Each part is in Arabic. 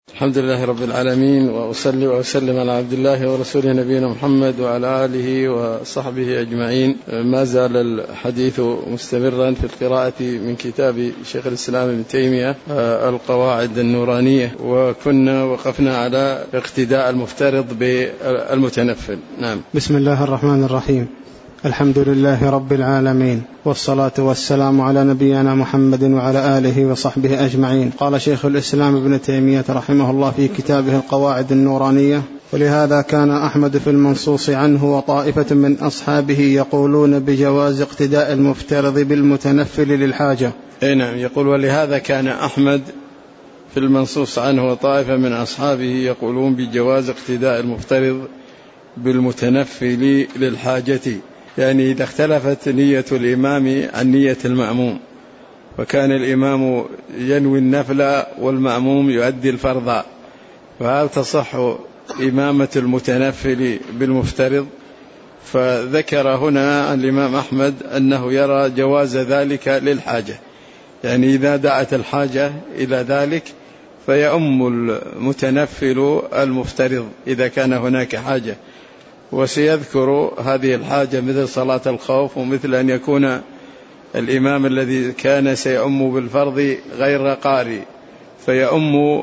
الحمد لله رب العالمين، وأصلي وأسلم على عبد الله ورسوله نبينا محمد وعلى آله وصحبه أجمعين. ما زال الحديث مستمرا في القراءة من كتاب شيخ الإسلام ابن تيمية القواعد النورانية، وكنا وقفنا على اقتداء المفترض بالمتنفل. نعم. بسم الله الرحمن الرحيم. الحمد لله رب العالمين، والصلاة والسلام على نبينا محمد وعلى آله وصحبه أجمعين. قال شيخ الإسلام ابن تيمية رحمه الله في كتابه القواعد النورانية: ولهذا كان أحمد في المنصوص عنه وطائفة من أصحابه يقولون بجواز اقتداء المفترض بالمتنفل للحاجة. نعم، يقول ولهذا كان أحمد في المنصوص عنه وطائفة من أصحابه يقولون بجواز اقتداء المفترض بالمتنفل للحاجة، يعني إذا اختلفت نية الإمام عن نية المأموم، وكان الإمام ينوي النفل والمأموم يؤدي الفرض، فهل تصح إمامة المتنفل بالمفترض؟ فذكر هنا الإمام أحمد أنه يرى جواز ذلك للحاجة، يعني إذا دعت الحاجة إلى ذلك فيؤم المتنفل المفترض إذا كان هناك حاجة. وسيذكر هذه الحاجة مثل صلاة الخوف، ومثل أن يكون الإمام الذي كان سيؤم بالفرض غير قارئ فيؤم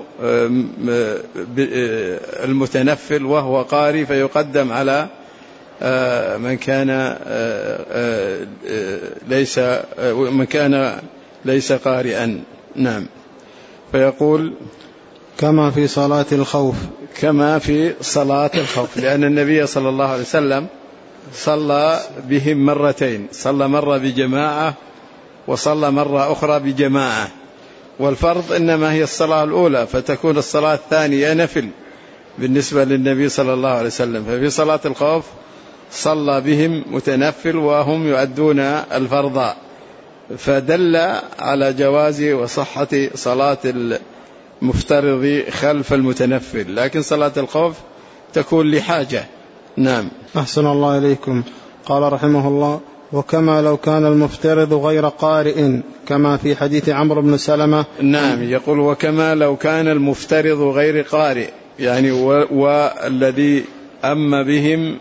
المتنفل وهو قارئ، فيقدم على من كان ليس قارئا. نعم. فيقول كما في صلاة الخوف، كما في صلاة الخوف، لأن النبي صلى الله عليه وسلم صلى بهم مرتين، صلى مرة بجماعة وصلى مرة أخرى بجماعة، والفرض إنما هي الصلاة الأولى، فتكون الصلاة الثانية نفل بالنسبة للنبي صلى الله عليه وسلم. ففي صلاة الخوف صلى بهم متنفل وهم يؤدون الفرض، فدل على جواز وصحة صلاة المفترض خلف المتنفل، لكن صلاة الخوف تكون لحاجة. نعم. أحسن الله إليكم. قال رحمه الله: وكما لو كان المفترض غير قارئ كما في حديث عمرو بن سلمة. نعم، يقول وكما لو كان المفترض غير قارئ، يعني والذي أم بهم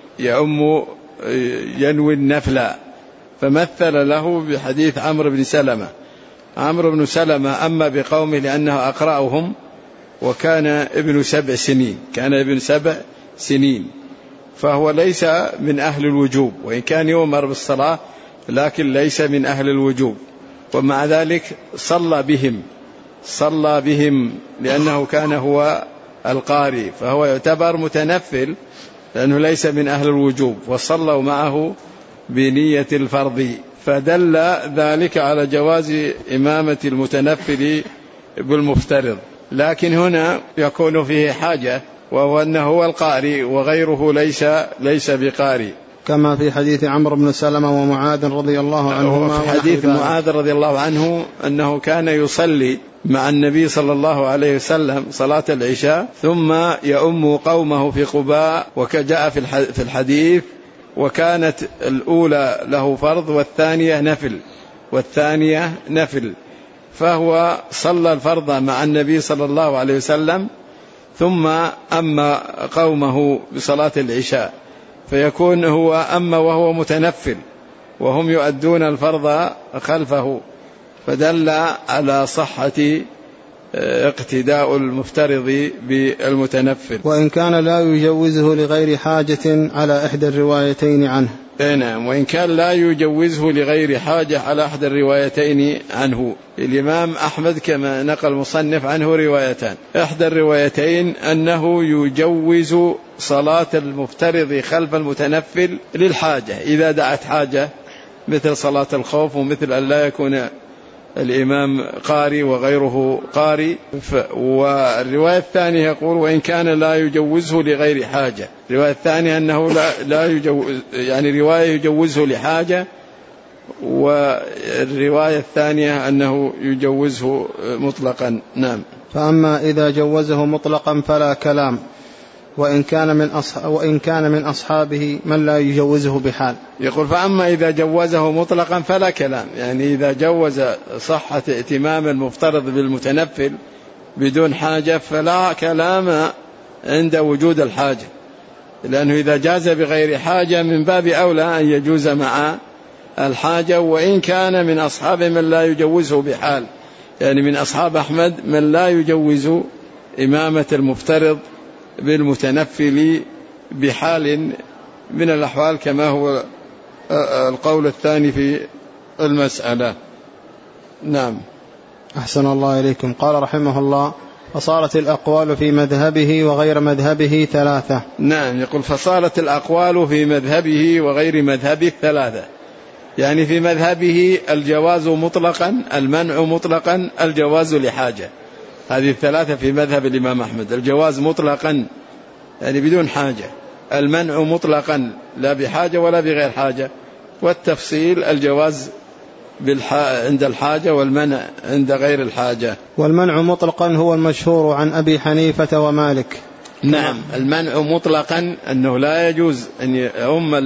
ينوي النفل، فمثل له بحديث عمرو بن سلمة. عمرو بن سلمة أما بقومه لأنه أقرأهم، وكان ابن 7 سنين، كان ابن 7 سنين، فهو ليس من أهل الوجوب، وإن كان يؤمر بالصلاة لكن ليس من أهل الوجوب، ومع ذلك صلى بهم لأنه كان هو القارئ، فهو يعتبر متنفل لأنه ليس من أهل الوجوب، وصلوا معه بنية الفرض، فدل ذلك على جواز إمامة المتنفل بالمفترض. لكن هنا يكون فيه حاجة، وهو أنه هو القارئ وغيره ليس بقارئ، كما في حديث عمرو بن سلمة ومعاذ رضي الله عنهما. في حديث معاذ رضي الله عنه أنه كان يصلي مع النبي صلى الله عليه وسلم صلاة العشاء، ثم يؤم قومه في قباء، وكجاء في الحديث: وكانت الأولى له فرض والثانية نفل، فهو صلى الفرض مع النبي صلى الله عليه وسلم ثم أما قومه بصلاة العشاء، فيكون هو أما وهو متنفل وهم يؤدون الفرض خلفه، فدل على صحة اقتداء المفترض بالمتنفل، وإن كان لا يجوزه لغير حاجة على إحدى الروايتين عنه. نعم، وإن كان لا يجوزه لغير حاجة على أحد الروايتين عنه. الإمام أحمد كما نقل المصنف عنه روايتان، إحدى الروايتين أنه يجوز صلاة المفترض خلف المتنفل للحاجة إذا دعت حاجة، مثل صلاة الخوف، ومثل أن لا يكون الإمام قارئ وغيره قارئ. والرواية الثانية يقول وإن كان لا يجوزه لغير حاجة. الرواية الثانية أنه لا يجوز، يعني رواية يجوزه لحاجة، والرواية الثانية أنه يجوزه مطلقا. نعم. فأما إذا جوزه مطلقا فلا كلام، وإن كان من أصحابه من لا يجوزه بحال. يقول فأما إذا جوزه مطلقا فلا كلام، يعني إذا جوز صحة ائتمام المفترض بالمتنفل بدون حاجة فلا كلام عند وجود الحاجة، لأنه إذا جاز بغير حاجة من باب أولى أن يجوز مع الحاجة، وإن كان من أصحاب من لا يجوزه بحال، يعني من أصحاب أحمد من لا يجوز إمامة المفترض بالمتنفل بحال من الأحوال، كما هو القول الثاني في المسألة. نعم. أحسن الله إليكم. قال رحمه الله: فصارت الأقوال في مذهبه وغير مذهبه ثلاثة. نعم، يقول فصارت الأقوال في مذهبه وغير مذهبه ثلاثة، يعني في مذهبه الجواز مطلقا، المنع مطلقا، الجواز لحاجة. هذه الثلاثة في مذهب الإمام أحمد: الجواز مطلقا يعني بدون حاجة، المنع مطلقا لا بحاجة ولا بغير حاجة، والتفصيل الجواز عند الحاجة والمنع عند غير الحاجة. والمنع مطلقا هو المشهور عن أبي حنيفة ومالك. نعم، المنع مطلقا أنه لا يجوز أن يؤم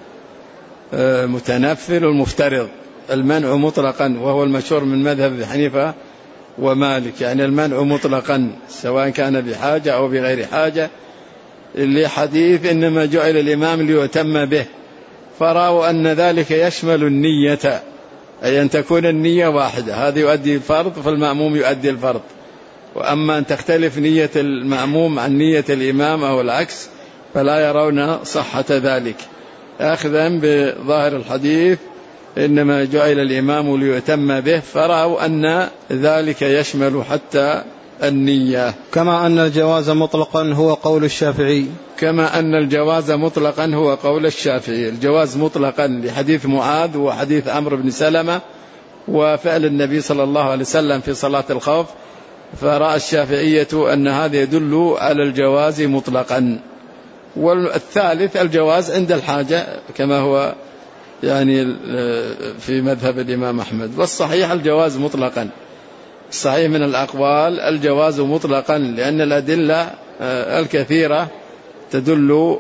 المتنفل والمفترض، المنع مطلقا، وهو المشهور من مذهب أبي حنيفة ومالك، يعني المنع مطلقا سواء كان بحاجة أو بغير حاجة، لحديث إنما جعل الإمام ليؤتم به، فرأوا أن ذلك يشمل النية، أي أن تكون النية واحدة، هذا يؤدي الفرض فالمأموم يؤدي الفرض، وأما أن تختلف نية المأموم عن نية الإمام أو العكس فلا يرون صحة ذلك، أخذا بظاهر الحديث إنما جعل الإمام ليؤتم به، فرأوا أن ذلك يشمل حتى النية. كما أن الجواز مطلقا هو قول الشافعي. كما أن الجواز مطلقا هو قول الشافعي، الجواز مطلقا لحديث معاذ وحديث عمرو بن سلمة وفعل النبي صلى الله عليه وسلم في صلاة الخوف، فرأى الشافعية أن هذا يدل على الجواز مطلقا. والثالث الجواز عند الحاجة كما هو يعني في مذهب الإمام أحمد. والصحيح الجواز مطلقا، الصحيح من الأقوال الجواز مطلقا، لأن الأدلة الكثيرة تدل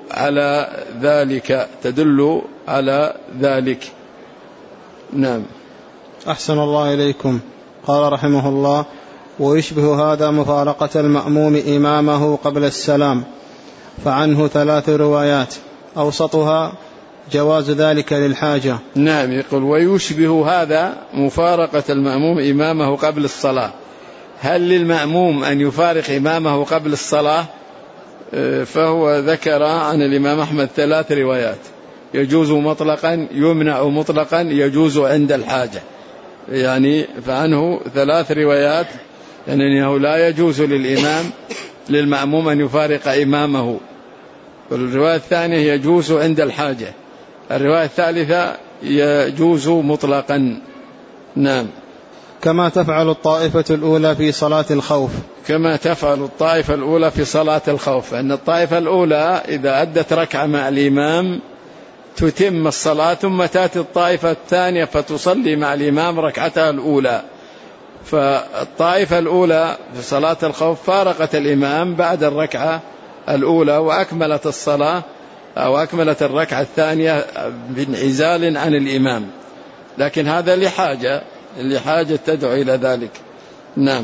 على ذلك. نعم. أحسن الله إليكم. قال رحمه الله: ويشبه هذا مفارقة المأموم إمامه قبل السلام، فعنه 3 روايات، أوسطها جواز ذلك للحاجة. نعم، يقول ويشبه هذا مفارقة المأموم إمامه قبل الصلاة. هل للمأموم أن يفارق إمامه قبل الصلاة؟ فهو ذكر عن الإمام أحمد 3 روايات: يجوز مطلقا، يمنع مطلقا، يجوز عند الحاجة، يعني فعنه 3 روايات، يعني أنه لا يجوز للمأموم أن يفارق إمامه. والرواية الثانية يجوز عند الحاجة، الرواية الثالثة يجوز مطلقا. نعم. كما تفعل الطائفة الأولى في صلاة الخوف. كما تفعل الطائفة الأولى في صلاة الخوف، أن الطائفة الأولى إذا أدت ركعة مع الإمام تتم الصلاة، ثم تأتي الطائفة الثانية فتصلي مع الإمام ركعتها الأولى. فالطائفة الأولى في صلاة الخوف فارقت الإمام بعد الركعة الأولى وأكملت الصلاة أو أكملت الركعة الثانية بانعزال عن الإمام، لكن هذا لحاجة تدعو إلى ذلك. نعم.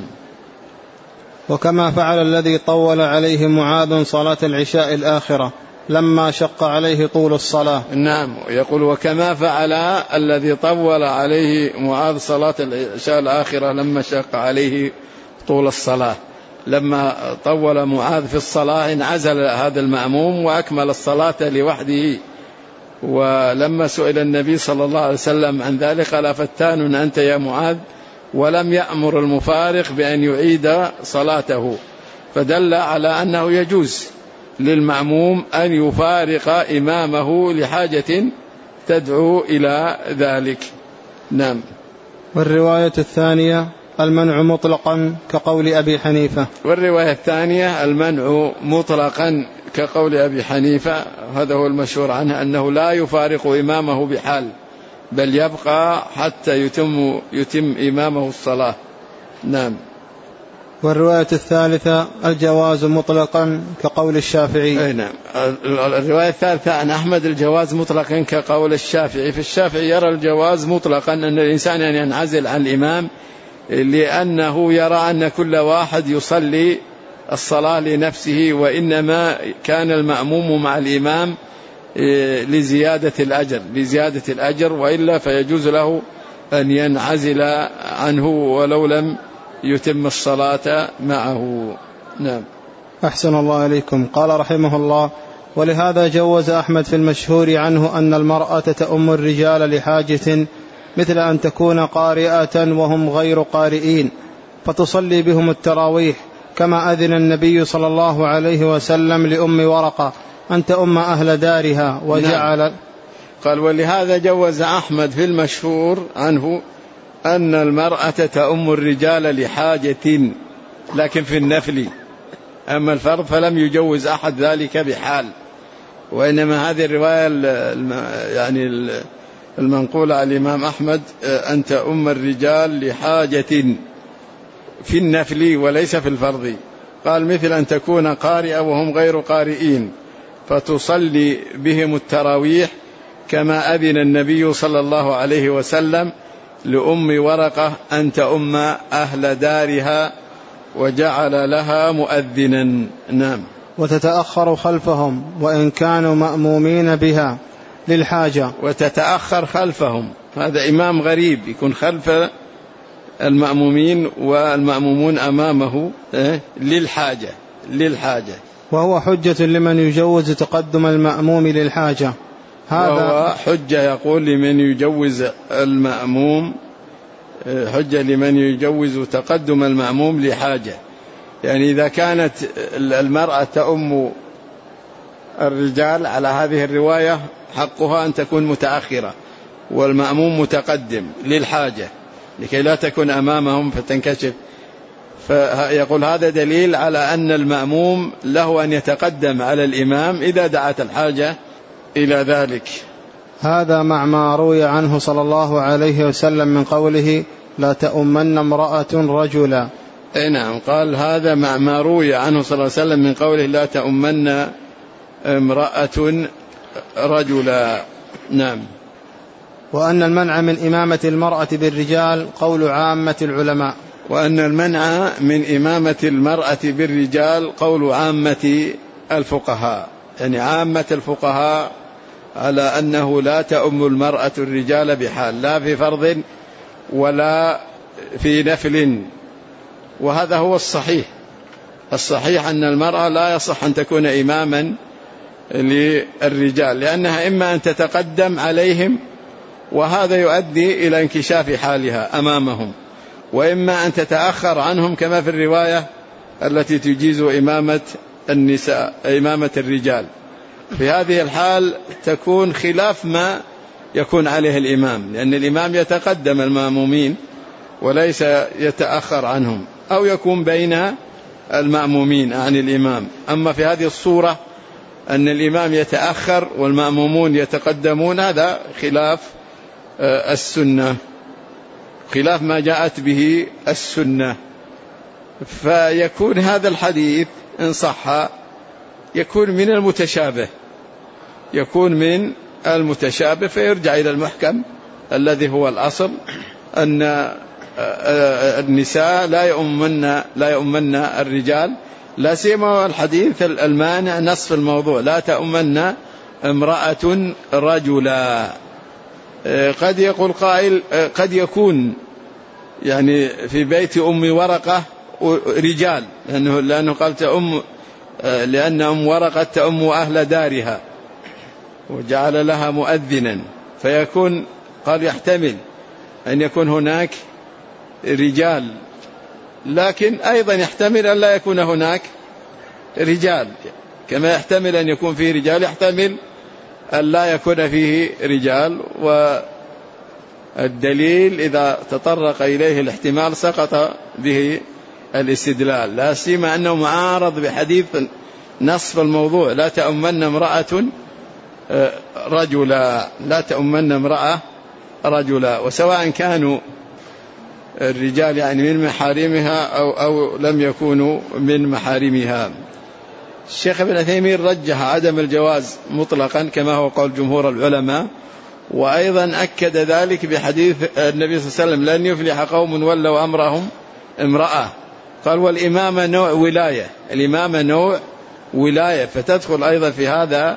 وكما فعل الذي طول عليه معاذ صلاة العشاء الآخرة لما شق عليه طول الصلاة. نعم، يقول وكما فعل الذي طول عليه معاذ صلاة العشاء الآخرة لما شق عليه طول الصلاة، لما طول معاذ في الصلاة انعزل هذا المأموم وأكمل الصلاة لوحده. ولما سئل النبي صلى الله عليه وسلم عن ذلك قال: فتان أنت يا معاذ، ولم يأمر المفارق بأن يعيد صلاته، فدل على أنه يجوز للمأموم أن يفارق إمامه لحاجة تدعو إلى ذلك. نعم. والرواية الثانية المنع مطلقا كقول أبي حنيفة. والرواية الثانية المنع مطلقا كقول أبي حنيفة، هذا هو المشهور عنه، أنه لا يفارق إمامه بحال، بل يبقى حتى يتم إمامه الصلاة. نعم. والرواية الثالثة الجواز مطلقا كقول الشافعي. نعم. الرواية الثالثة عن أحمد الجواز مطلقا كقول الشافعي. في الشافعي يرى الجواز مطلقا، أن الإنسان أن ينعزل عن الإمام لأنه يرى أن كل واحد يصلي الصلاة لنفسه، وإنما كان المأموم مع الإمام لزيادة الأجر، وإلا فيجوز له أن ينعزل عنه ولو لم يتم الصلاة معه. نعم. أحسن الله إليكم. قال رحمه الله: ولهذا جوز أحمد في المشهور عنه أن المرأة تؤم الرجال لحاجة، مثل أن تكون قارئة وهم غير قارئين فتصلي بهم التراويح، كما أذن النبي صلى الله عليه وسلم لأم ورقة أن تؤم أهل دارها وجعل. نعم. قال: ولهذا جوز أحمد في المشهور عنه أن المرأة تؤم الرجال لحاجة، لكن في النفل. أما الفرض فلم يجوز أحد ذلك بحال، وإنما هذه الرواية يعني المنقولة عن الإمام أحمد أن تؤم الرجال لحاجة في النفل وليس في الفرض. قال: مثل أن تكون قارئة وهم غير قارئين فتصلي بهم التراويح، كما أذن النبي صلى الله عليه وسلم لأم ورقة أن تؤم أهل دارها وجعل لها مؤذنا. نعم. وتتأخر خلفهم وإن كانوا مأمومين بها للحاجة. وتتأخر خلفهم، هذا إمام غريب يكون خلف المأمومين والمأمومون أمامه للحاجة، وهو حجة لمن يجوز تقدم المأموم للحاجة. وهو حجة يقول لمن يجوز المأموم، حجة لمن يجوز تقدم المأموم لحاجة. يعني إذا كانت المرأة تؤم الرجال على هذه الرواية حقها أن تكون متأخرة والمأموم متقدم للحاجة لكي لا تكون أمامهم فتنكشف. فيقول هذا دليل على أن المأموم له أن يتقدم على الإمام إذا دعت الحاجة إلى ذلك. هذا مع ما روي عنه صلى الله عليه وسلم من قوله: لا تؤمن امرأة رجلا. نعم. قال: هذا مع ما روي عنه صلى الله عليه وسلم من قوله: لا تؤمن امرأة رجلا. نعم. وأن المنع من إمامة المرأة بالرجال قول عامة العلماء. وأن المنع من إمامة المرأة بالرجال قول عامة الفقهاء، يعني عامة الفقهاء على أنه لا تؤم المرأة الرجال بحال، لا في فرض ولا في نفل. وهذا هو الصحيح أن المرأة لا يصح أن تكون إماما للرجال، لأنها إما أن تتقدم عليهم وهذا يؤدي إلى انكشاف حالها أمامهم، وإما أن تتأخر عنهم كما في الرواية التي تجيز إمامة النساء إمامة الرجال. في هذه الحال تكون خلاف ما يكون عليه الإمام، لأن الإمام يتقدم المأمومين وليس يتأخر عنهم، أو يكون بين المأمومين عن الإمام. أما في هذه الصورة أن الإمام يتأخر والمأمومون يتقدمون، هذا خلاف السنة، خلاف ما جاءت به السنة. فيكون هذا الحديث إن صح يكون من المتشابه فيرجع إلى المحكم الذي هو الأصل، أن النساء لا يؤمن الرجال، لا سيما الحديث المانع نصف الموضوع: لا تؤمن امرأة رجلا. قد يقول قائل قد يكون يعني في بيت أم ورقة رجال، لأنه قال لأن أم ورقة تؤم أهل دارها وجعل لها مؤذنا، فيكون قال يحتمل أن يكون هناك رجال، لكن أيضا يحتمل أن لا يكون هناك رجال، كما يحتمل أن يكون فيه رجال يحتمل أن لا يكون فيه رجال. والدليل إذا تطرق إليه الاحتمال سقط به الاستدلال، لا سيما أنه معارض بحديث نصف الموضوع: لا تؤمن امرأة رجلا، لا تؤمن امرأة رجلا. وسواء كانوا الرجال يعني من محارمها أو لم يكونوا من محارمها. الشيخ ابن عثيمين رجح عدم الجواز مطلقا كما هو قول جمهور العلماء، وأيضا أكد ذلك بحديث النبي صلى الله عليه وسلم لن يفلح قوم ولوا أمرهم امرأة. قال والإمامة نوع ولاية، الإمامة نوع ولاية، فتدخل أيضا في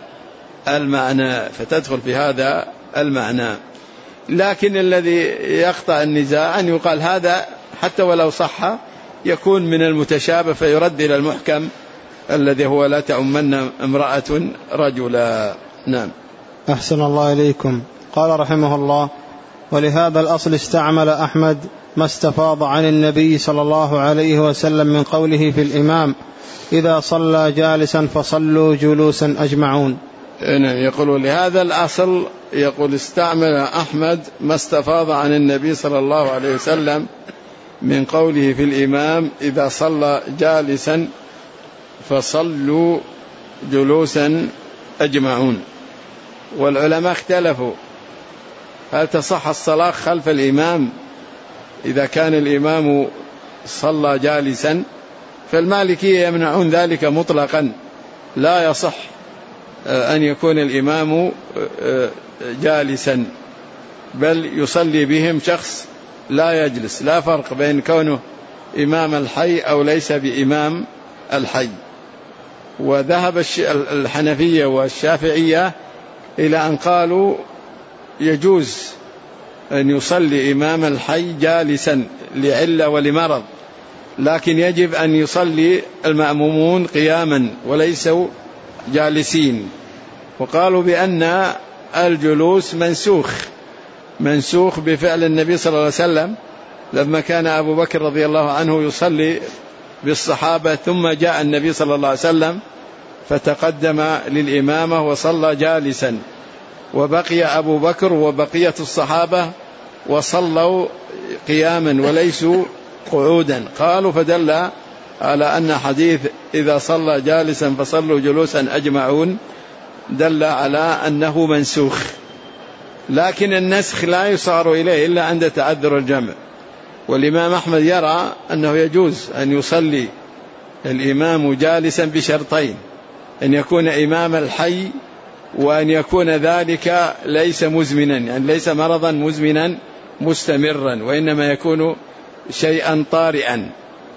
هذا المعنى. لكن الذي يقطع النزاع أن يقال هذا حتى ولو صح يكون من المتشابه فيرد إلى المحكم الذي هو لا تعمن امرأة رجلا. نعم. أحسن الله إليكم. قال رحمه الله: ولهذا الأصل استعمل أحمد ما استفاض عن النبي صلى الله عليه وسلم من قوله في الإمام: إذا صلى جالسا فصلوا جلوسا أجمعون. يقول لهذا الأصل، يقول استعمل أحمد ما استفاض عن النبي صلى الله عليه وسلم من قوله في الإمام: إذا صلى جالسا فصلوا جلوسا أجمعون. والعلماء اختلفوا هل تصح الصلاة خلف الإمام إذا كان الإمام صلى جالسا، فالمالكية يمنعون ذلك مطلقا، لا يصح أن يكون الإمام جالسا، بل يصلي بهم شخص لا يجلس، لا فرق بين كونه إمام الحي أو ليس بإمام الحي. وذهب الحنفية والشافعية إلى أن قالوا يجوز أن يصلي إمام الحي جالسا لعلة ولمرض، لكن يجب أن يصلي المأمومون قياما وليسوا جالسين. وقالوا بأن الجلوس منسوخ بفعل النبي صلى الله عليه وسلم، لما كان أبو بكر رضي الله عنه يصلي بالصحابة ثم جاء النبي صلى الله عليه وسلم فتقدم للإمامة وصلى جالسا، وبقي أبو بكر وبقية الصحابة وصلوا قياما وليسوا قعودا. قالوا فدل على أن حديث إذا صلى جالسا فصلوا جلوسا أجمعون دل على أنه منسوخ. لكن النسخ لا يصار إليه إلا عند تعذر الجمع. والإمام أحمد يرى أنه يجوز أن يصلي الإمام جالسا بشرطين: أن يكون إمام الحي، وأن يكون ذلك ليس مزمنا، يعني ليس مرضا مزمنا مستمرا، وإنما يكون شيئا طارئا.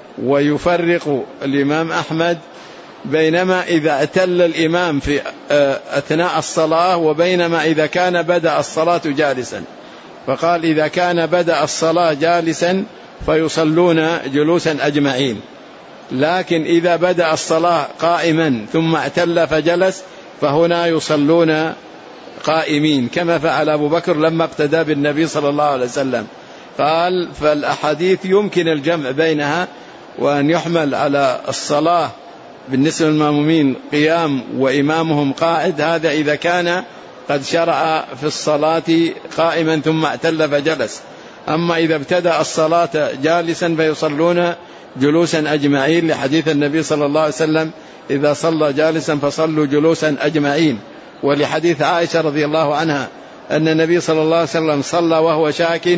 ويفرق الإمام أحمد بينما إذا اعتل الإمام في أثناء الصلاة وبينما إذا كان بدأ الصلاة جالسا. فقال إذا كان بدأ الصلاة جالسا فيصلون جلوسا أجمعين، لكن إذا بدأ الصلاة قائما ثم اعتل فجلس فهنا يصلون قائمين، كما فعل أبو بكر لما اقتدى بالنبي صلى الله عليه وسلم. قال فالأحاديث يمكن الجمع بينها، وأن يحمل على الصلاة بالنسبة للمأمومين قيام وإمامهم قاعد، هذا إذا كان قد شرع في الصلاة قائما ثم اعتل فجلس. أما إذا ابتدأ الصلاة جالسا فيصلون جلوسا أجمعين، لحديث النبي صلى الله عليه وسلم: إذا صلى جالسا فصلوا جلوسا أجمعين. ولحديث عائشة رضي الله عنها أن النبي صلى الله عليه وسلم صلى وهو شاك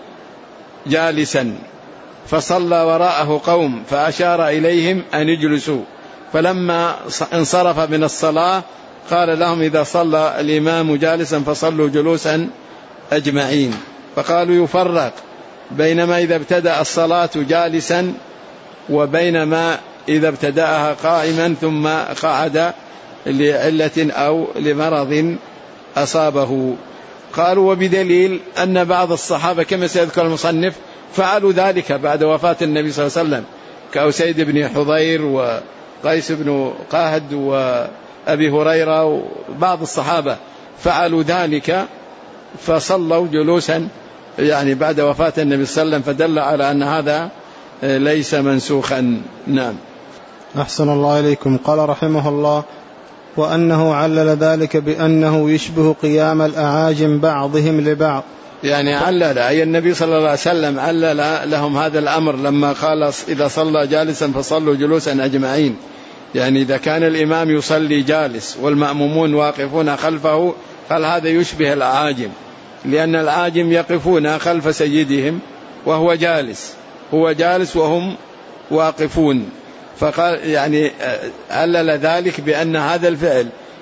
جالسا، فصلى وراءه قوم فأشار إليهم أن يجلسوا، فلما انصرف من الصلاة قال لهم: إذا صلى الإمام جالسا فصلوا جلوسا أجمعين. فقالوا يفرق بينما إذا ابتدأ الصلاة جالسا وبينما إذا ابتدأها قائما ثم قعد لعلة أو لمرض أصابه. قالوا وبدليل أن بعض الصحابة كما سيذكر المصنف فعلوا ذلك بعد وفاة النبي صلى الله عليه وسلم، كأسيد بن حضير وقيس بن قاهد وأبي هريرة وبعض الصحابة فعلوا ذلك فصلوا جلوسا يعني بعد وفاة النبي صلى الله عليه وسلم، فدل على أن هذا ليس منسوخا. نعم. أحسن الله إليكم. قال رحمه الله: وأنه علل ذلك بأنه يشبه قيام الأعاجم بعضهم لبعض. يعني علل أي النبي صلى الله عليه وسلم علل لهم هذا الأمر لما قال: إذا صلى جالسا فصلوا جلوسا أجمعين. يعني إذا كان الإمام يصلي جالس والمأمومون واقفون خلفه، قال هذا يشبه الأعاجم، لأن الأعاجم يقفون خلف سيدهم وهو جالس، هو جالس وهم واقفون. فقال يعني علل ذلك بأن هذا الفعل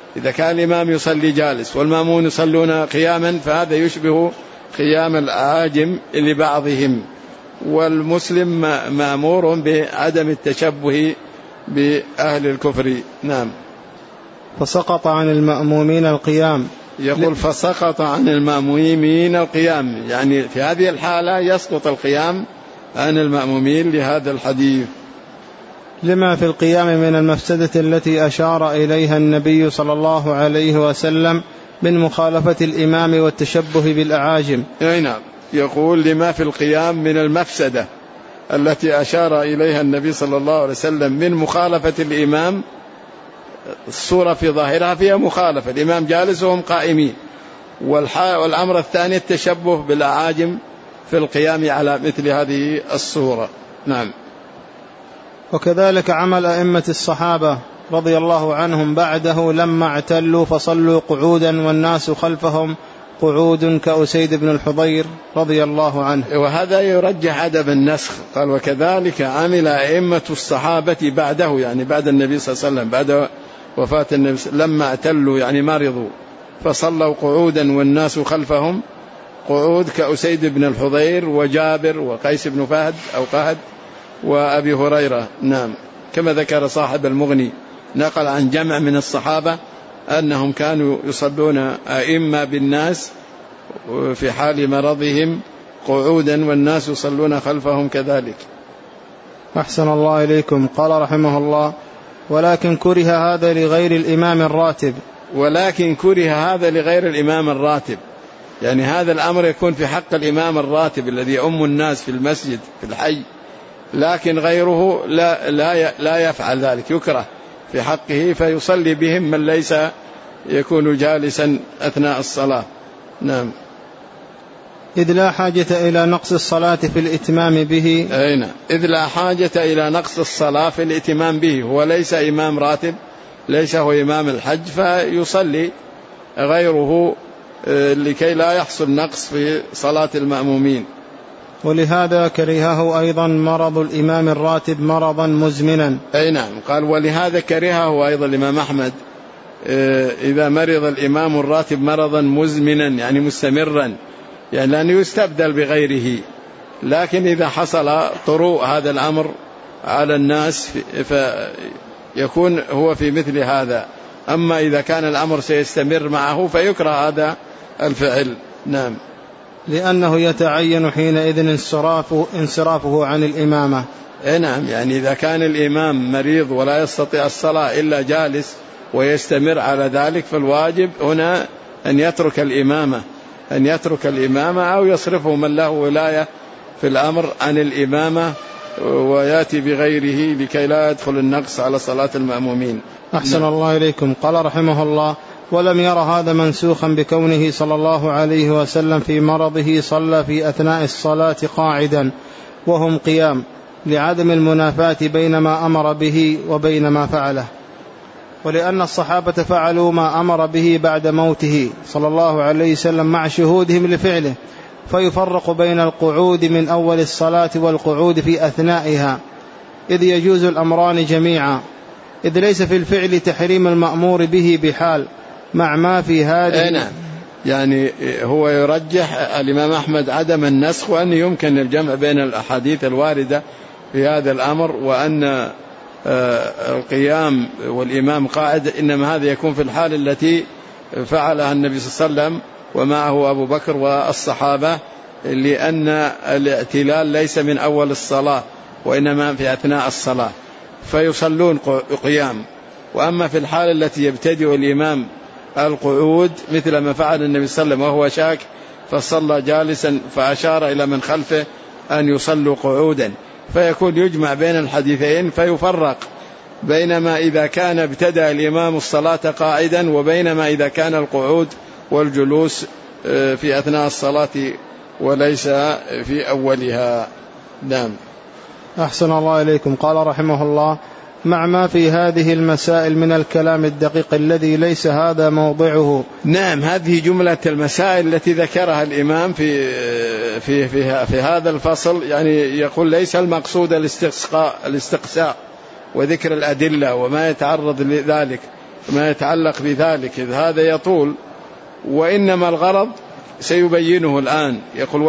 إذا كان الإمام يصلي جالس والمأمون يصلون قياما فهذا يشبه قيام الأعاجم لبعضهم، والمسلم مأمور بعدم التشبه بأهل الكفر. نعم. فسقط عن المأمومين القيام. يقول فسقط عن المأمومين القيام، يعني في هذه الحالة يسقط القيام عن المأمومين لهذا الحديث. لما في القيام من المفسدة التي أشار إليها النبي صلى الله عليه وسلم من مخالفة الإمام والتشبه بالأعاجم. نعم، يقول لما في القيام من المفسدة التي أشار إليها النبي صلى الله عليه وسلم من مخالفة الإمام. الصورة في ظاهرها فيها مخالفة، الإمام جالس وهم قائمين، والأمر الثاني التشبه بالأعاجم في القيام على مثل هذه الصورة. نعم. وكذلك عمل أئمة الصحابة رضي الله عنهم بعده لما اعتلوا فصلوا قعودا والناس خلفهم قعود كأسيد بن الحضير رضي الله عنه. وهذا يرجح عدم النسخ. قال وكذلك عمل أئمة الصحابة بعده، يعني بعد النبي صلى الله عليه وسلم، بعد وفاة النبي لما اعتلوا يعني مرضوا فصلوا قعودا والناس خلفهم قعود كأسيد بن الحضير وجابر وقيس بن فهد أو قهد وأبي هريرة. نعم، كما ذكر صاحب المغني نقل عن جمع من الصحابة أنهم كانوا يصلون أئمة بالناس في حال مرضهم قعودا والناس يصلون خلفهم كذلك. أحسن الله إليكم. قال رحمه الله ولكن كره هذا لغير الإمام الراتب. ولكن كره هذا لغير الإمام الراتب، يعني هذا الأمر يكون في حق الإمام الراتب الذي يؤم الناس في المسجد في الحي، لكن غيره لا يفعل ذلك، يكره في حقه فيصلي بهم من ليس يكون جالسا أثناء الصلاة. نعم. إذ لا حاجة إلى نقص الصلاة في الإتمام به. أين إذ لا حاجة إلى نقص الصلاة في الإتمام به، هو ليس إمام راتب، ليس هو إمام الحج، فيصلي غيره لكي لا يحصل نقص في صلاة المأمومين. ولهذا كرهه أيضا مرض الإمام الراتب مرضا مزمنا. أي نعم، قال ولهذا كرهه أيضا الإمام أحمد إذا مرض الإمام الراتب مرضا مزمنا يعني مستمرا، يعني لأنه يستبدل بغيره، لكن إذا حصل طروء هذا الأمر على الناس فيكون هو في مثل هذا. أما إذا كان الأمر سيستمر معه فيكره هذا الفعل. نعم. لأنه يتعين حينئذ انصرافه عن الإمامة. نعم، يعني إذا كان الإمام مريض ولا يستطيع الصلاة إلا جالس ويستمر على ذلك فالواجب هنا أن يترك الإمامة أو يصرفه من له ولاية في الأمر عن الإمامة ويأتي بغيره لكي لا يدخل النقص على صلاة المأمومين. أحسن الله إليكم. قال رحمه الله ولم ير هذا منسوخا بكونه صلى الله عليه وسلم في مرضه صلى في أثناء الصلاة قاعدا وهم قيام، لعدم المنافاة بين ما أمر به وبين ما فعله، ولأن الصحابة فعلوا ما أمر به بعد موته صلى الله عليه وسلم مع شهودهم لفعله، فيفرق بين القعود من أول الصلاة والقعود في أثنائها، إذ يجوز الأمران جميعا، إذ ليس في الفعل تحريم المأمور به بحال مع ما في هذه. نعم، يعني هو يرجح الإمام أحمد عدم النسخ وأن يمكن الجمع بين الأحاديث الواردة في هذا الأمر، وأن القيام والإمام قاعد إنما هذا يكون في الحال التي فعلها النبي صلى الله عليه وسلم ومعه أبو بكر والصحابة، لأن الاعتلال ليس من أول الصلاة وإنما في أثناء الصلاة فيصلون قيام. وأما في الحال التي يبتدئ الإمام القعود مثل ما فعل النبي صلى الله عليه وسلم وهو شاك فصلى جالسا فأشار إلى من خلفه أن يصلوا قعودا، فيكون يجمع بين الحديثين فيفرق بينما إذا كان ابتدأ الإمام الصلاة قاعدا وبينما إذا كان القعود والجلوس في أثناء الصلاة وليس في أولها. نعم. أحسن الله إليكم. قال رحمه الله مع ما في هذه المسائل من الكلام الدقيق الذي ليس هذا موضعه. نعم، هذه جملة المسائل التي ذكرها الإمام في هذا الفصل، يعني يقول ليس المقصود الاستقصاء وذكر الأدلة وما يتعرض لذلك، ما يتعلق بذلك، إذ هذا يطول. وإنما الغرض سيبينه الآن، يقول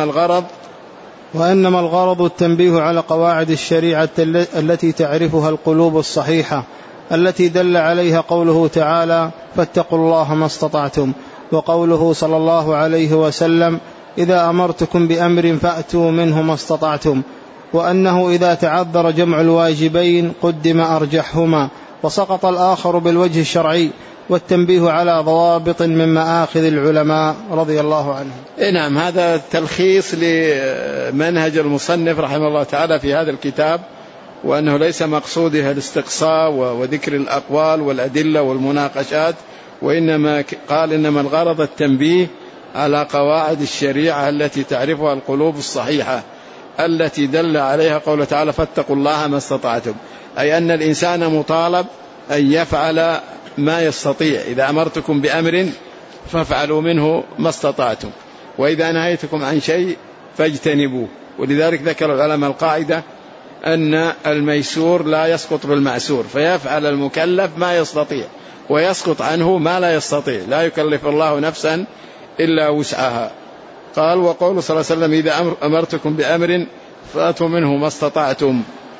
وإنما الغرض التنبيه على قواعد الشريعة التي تعرفها القلوب الصحيحة، التي دل عليها قوله تعالى: فاتقوا الله ما استطعتم، وقوله صلى الله عليه وسلم: إذا أمرتكم بأمر فأتوا منه ما استطعتم، وأنه إذا تعذر جمع الواجبين قدم أرجحهما وسقط الآخر بالوجه الشرعي، والتنبيه على ضوابط من مآخذ العلماء رضي الله عنهم. نعم، هذا تلخيص لمنهج المصنف رحمه الله تعالى في هذا الكتاب، وأنه ليس مقصودها الاستقصاء وذكر الأقوال والأدلة والمناقشات، وإنما قال إنما الغرض التنبيه على قواعد الشريعة التي تعرفها القلوب الصحيحة، التي دل عليها قوله تعالى: فاتقوا الله ما استطعتم، أي أن الإنسان مطالب أن يفعل ما يستطيع. إذا أمرتكم بأمر فافعلوا منه ما استطعتم، وإذا نهيتكم عن شيء فاجتنبوه. ولذلك ذكر العلماء القاعدة أن الميسور لا يسقط بالمعسور، فيفعل المكلف ما يستطيع ويسقط عنه ما لا يستطيع، لا يكلف الله نفسا إلا وسعها. قال: وقوله صلى الله عليه وسلم: إذا أمرتكم بأمر فأتوا منه ما استطعتم،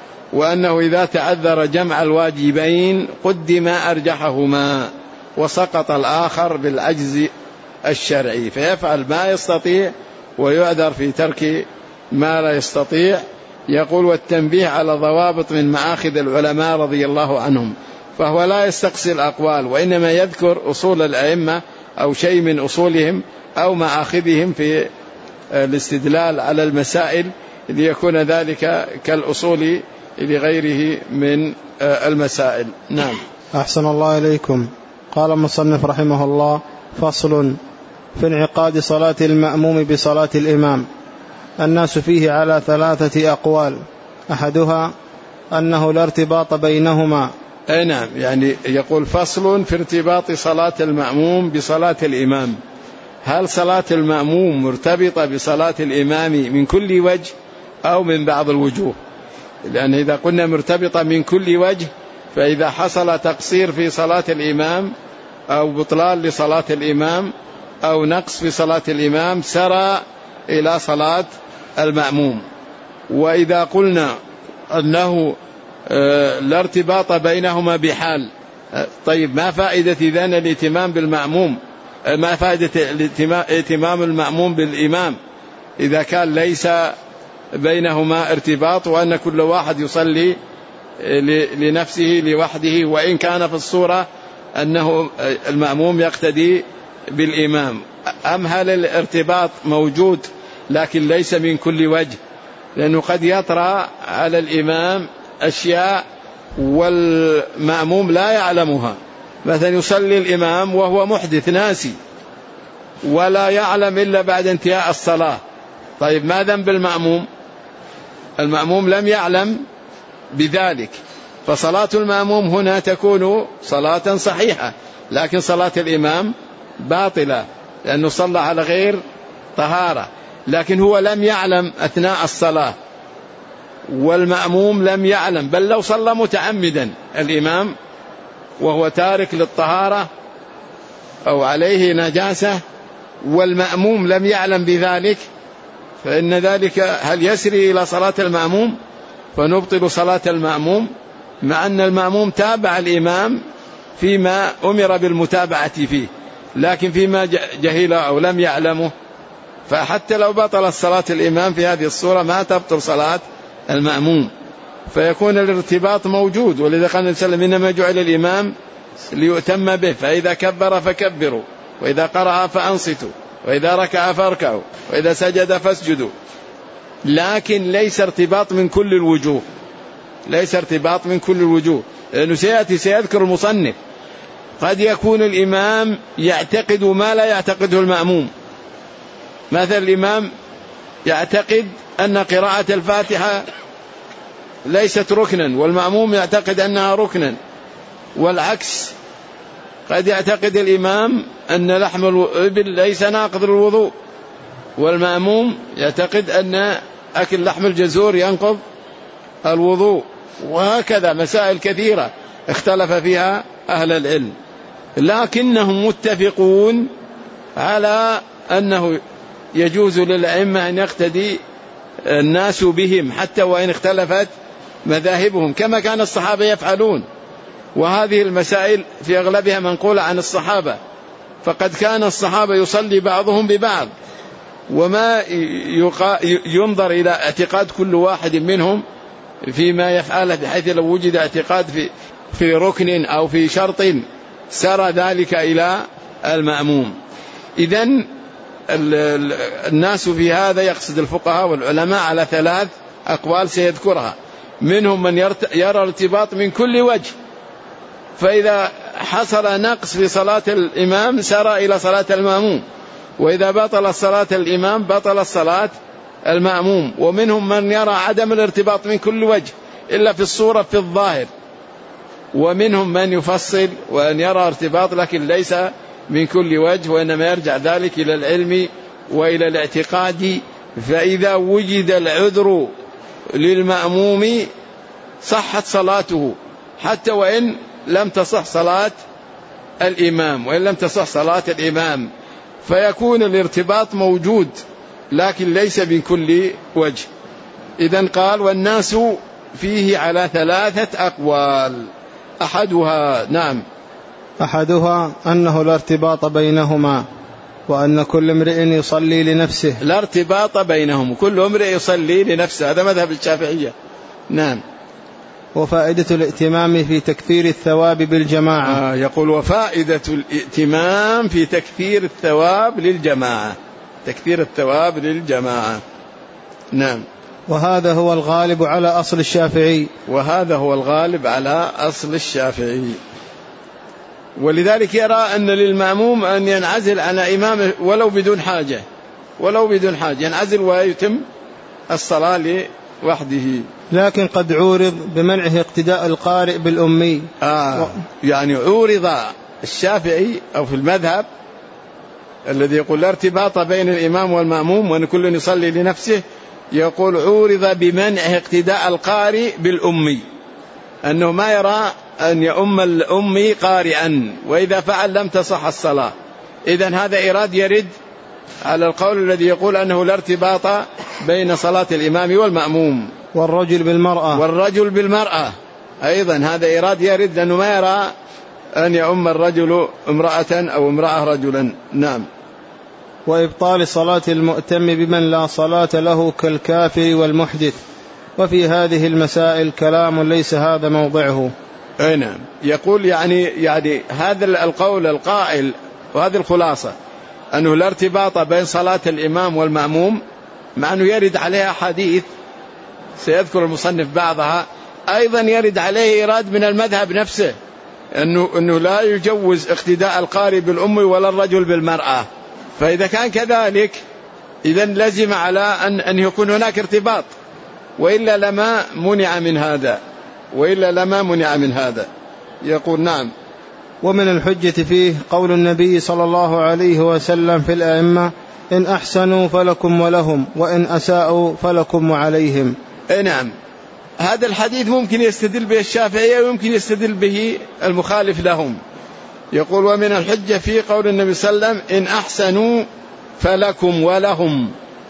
وأنه إذا تعذر جمع الواجبين قدم أرجحهما وسقط الآخر بالعجز الشرعي، فيفعل ما يستطيع ويعذر في ترك ما لا يستطيع. يقول: والتنبيه على ضوابط من مآخذ العلماء رضي الله عنهم، فهو لا يستقصي الأقوال، وإنما يذكر أصول الأئمة أو شيء من أصولهم أو مآخذهم في الاستدلال على المسائل، ليكون ذلك كالأصول لغيره من المسائل. نعم. أحسن الله إليكم. قال المصنف رحمه الله: فصل في انعقاد صلاة المأموم بصلاة الإمام. الناس فيه على 3 أقوال، أحدها أنه لا ارتباط بينهما. نعم، يعني يقول: فصل في ارتباط صلاة المأموم بصلاة الإمام. هل صلاة المأموم مرتبطة بصلاة الإمام من كل وجه أو من بعض الوجوه؟ لأن إذا قلنا مرتبطة من كل وجه، فإذا حصل تقصير في صلاة الإمام أو بطلان لصلاة الإمام أو نقص في صلاة الإمام سرى إلى صلاة المأموم. وإذا قلنا أنه لا ارتباط بينهما بحال، طيب ما فائدة إذن الاهتمام بالمأموم؟ ما فائدة اهتمام المأموم بالإمام إذا كان ليس بينهما ارتباط، وأن كل واحد يصلي لنفسه لوحده، وإن كان في الصورة أنه المأموم يقتدي بالإمام؟ أم هل الارتباط موجود لكن ليس من كل وجه؟ لأنه قد يطرأ على الإمام أشياء والمأموم لا يعلمها، مثلا يصلي الإمام وهو محدث ناسي ولا يعلم إلا بعد انتهاء الصلاة، طيب ما ذنب المأموم؟ المأموم لم يعلم بذلك، فصلاة المأموم هنا تكون صلاة صحيحة، لكن صلاة الإمام باطلة لأنه صلى على غير طهارة، لكن هو لم يعلم أثناء الصلاة والمأموم لم يعلم، بل لو صلى متعمدا الإمام وهو تارك للطهارة أو عليه نجاسة والمأموم لم يعلم بذلك، فإن ذلك هل يسري إلى صلاة المأموم فنبطل صلاة المأموم، مع أن المأموم تابع الإمام فيما أمر بالمتابعة فيه، لكن فيما جهل أو لم يعلمه، فحتى لو بطل صلاة الإمام في هذه الصورة ما تبطل صلاة المأموم، فيكون الارتباط موجود. ولذا قال النبي صلى الله عليه وسلم: إنما جعل الإمام ليؤتم به، فإذا كبر فكبروا، وإذا قرأ فأنصتوا، وإذا ركع فاركعوا، وإذا سجد فاسجدوا. لكن ليس ارتباط من كل الوجوه، ليس ارتباط من كل الوجوه، لأنه سيذكر المصنف قد يكون الإمام يعتقد ما لا يعتقده المأموم. مثل الإمام يعتقد أن قراءة الفاتحة ليست ركنا والمأموم يعتقد أنها ركنا، والعكس، قد يعتقد الإمام أن لحم الإبل ليس ناقض الوضوء والمأموم يعتقد أن أكل لحم الجزور ينقض الوضوء، وهكذا مسائل كثيرة اختلف فيها أهل العلم، لكنهم متفقون على أنه يجوز للأئمة أن يقتدي الناس بهم حتى وإن اختلفت مذاهبهم، كما كان الصحابة يفعلون. وهذه المسائل في أغلبها منقولة عن الصحابة، فقد كان الصحابة يصلي بعضهم ببعض، وما ينظر إلى اعتقاد كل واحد منهم فيما يفعله، بحيث لو وجد اعتقاد في ركن أو في شرط سار ذلك إلى المأموم. إذن الناس في هذا يقصد الفقهاء والعلماء على 3 أقوال سيذكرها. منهم من يرى ارتباط من كل وجه، فإذا حصل نقص في صلاة الإمام سار إلى صلاة المأموم، وإذا بطل صلاة الإمام بطل صلاة المأموم. ومنهم من يرى عدم الارتباط من كل وجه إلا في الصورة في الظاهر، ومنهم من يفصل وأن يرى ارتباط لكن ليس من كل وجه، وإنما يرجع ذلك إلى العلم وإلى الاعتقاد. فإذا وجد العذر للمأموم صحت صلاته حتى وإن لم تصح صلاة الإمام، وإن لم تصح صلاة الإمام، فيكون الارتباط موجود لكن ليس من كل وجه. إذن قال والناس فيه على 3 أقوال. أحدها نعم أحدها أنه لا ارتباط بينهما، وأن كل امرئ يصلي لنفسه. لا ارتباط بينهم، كل امرئ يصلي لنفسه، هذا مذهب الشافعية. نعم. وفائدة الائتمام في تكثير الثواب بالجماعة. يقول وفائدة الائتمام في تكثير الثواب للجماعة، تكثير الثواب للجماعة. نعم. وهذا هو الغالب على أصل الشافعي. وهذا هو الغالب على أصل الشافعي. ولذلك يرى أن للمأموم أن ينعزل عن إمامه ولو بدون حاجة، ولو بدون حاجة ينعزل ويتم الصلاة لوحده. لكن قد عورض بمنعه اقتداء القارئ بالأمي. يعني عورض الشافعي أو في المذهب الذي يقول لا ارتباط بين الإمام والمأموم وأن كل يصلي لنفسه، يقول عورض بمنعه اقتداء القارئ بالأمي، أنه ما يرى أن يؤم الأمي قارئا، وإذا فعل لم تصح الصلاة. إذن هذا إيراد يرد على القول الذي يقول أنه لا ارتباط بين صلاة الإمام والمأموم. والرجل بالمرأة. والرجل بالمرأة أيضا هذا إيراد يرد، لأنه ما يرى أن يؤم الرجل امرأة أو امرأة رجلا. نعم. وإبطال صلاة المؤتم بمن لا صلاة له كالكافر والمحدث. وفي هذه المسائل كلام ليس هذا موضعه. نعم. يقول يعني هذا القول القائل، وهذه الخلاصة، أنه لا ارتباط بين صلاة الإمام والمأموم، مع أنه يرد عليها حديث سيذكر المصنف بعضها، أيضا يرد عليه إيراد من المذهب نفسه أنه لا يجوز اقتداء القارئ بالأم ولا الرجل بالمرأة. فإذا كان كذلك إذن لزم على أن يكون هناك ارتباط، وإلا لما منع من هذا، وإلا لما منع من هذا. يقول نعم. ومن الحجة فيه قول النبي صلى الله عليه وسلم في الأئمة إن أحسنوا فلكم ولهم، وإن أساءوا فلكم وعليهم. نعم. هذا الحديث ممكن يستدل به الشافعية ويمكن يستدل به المخالف لهم. يقول ومن الحجة في قول النبي صلى الله عليه وسلم إن أحسنوا فلكم ولهم،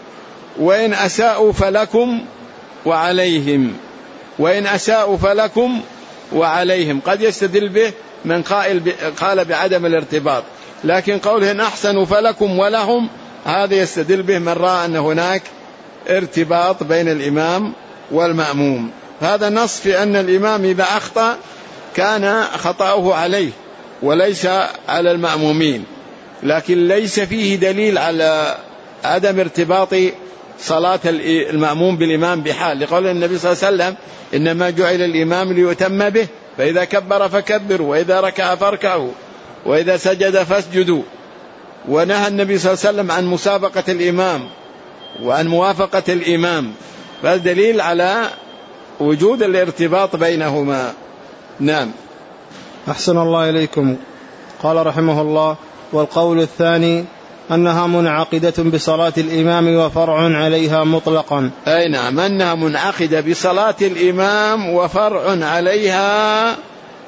وإن أساءوا فلكم وعليهم، وإن أساءوا فلكم وعليهم. قد يستدل به من قال بعدم الارتباط، لكن قوله إن أحسنوا فلكم ولهم هذا يستدل به من رأى أن هناك ارتباط بين الإمام والمأموم. هذا نص في أن الإمام إذا أخطأ كان خطأه عليه وليس على المأمومين، لكن ليس فيه دليل على عدم ارتباط صلاة المأموم بالإمام بحال، لقول النبي صلى الله عليه وسلم إنما جعل الإمام ليتم به، فإذا كبر فكبروا، وإذا ركع فاركعوا، وإذا سجد فاسجدوا. ونهى النبي صلى الله عليه وسلم عن مسابقة الإمام وعن موافقة الإمام، فالدليل على وجود الارتباط بينهما. نعم. أحسن الله إليكم. قال رحمه الله والقول الثاني أنها منعقدة بصلاة الإمام وفرع عليها مطلقا. أي نعم، أنها منعقدة بصلاة الإمام وفرع عليها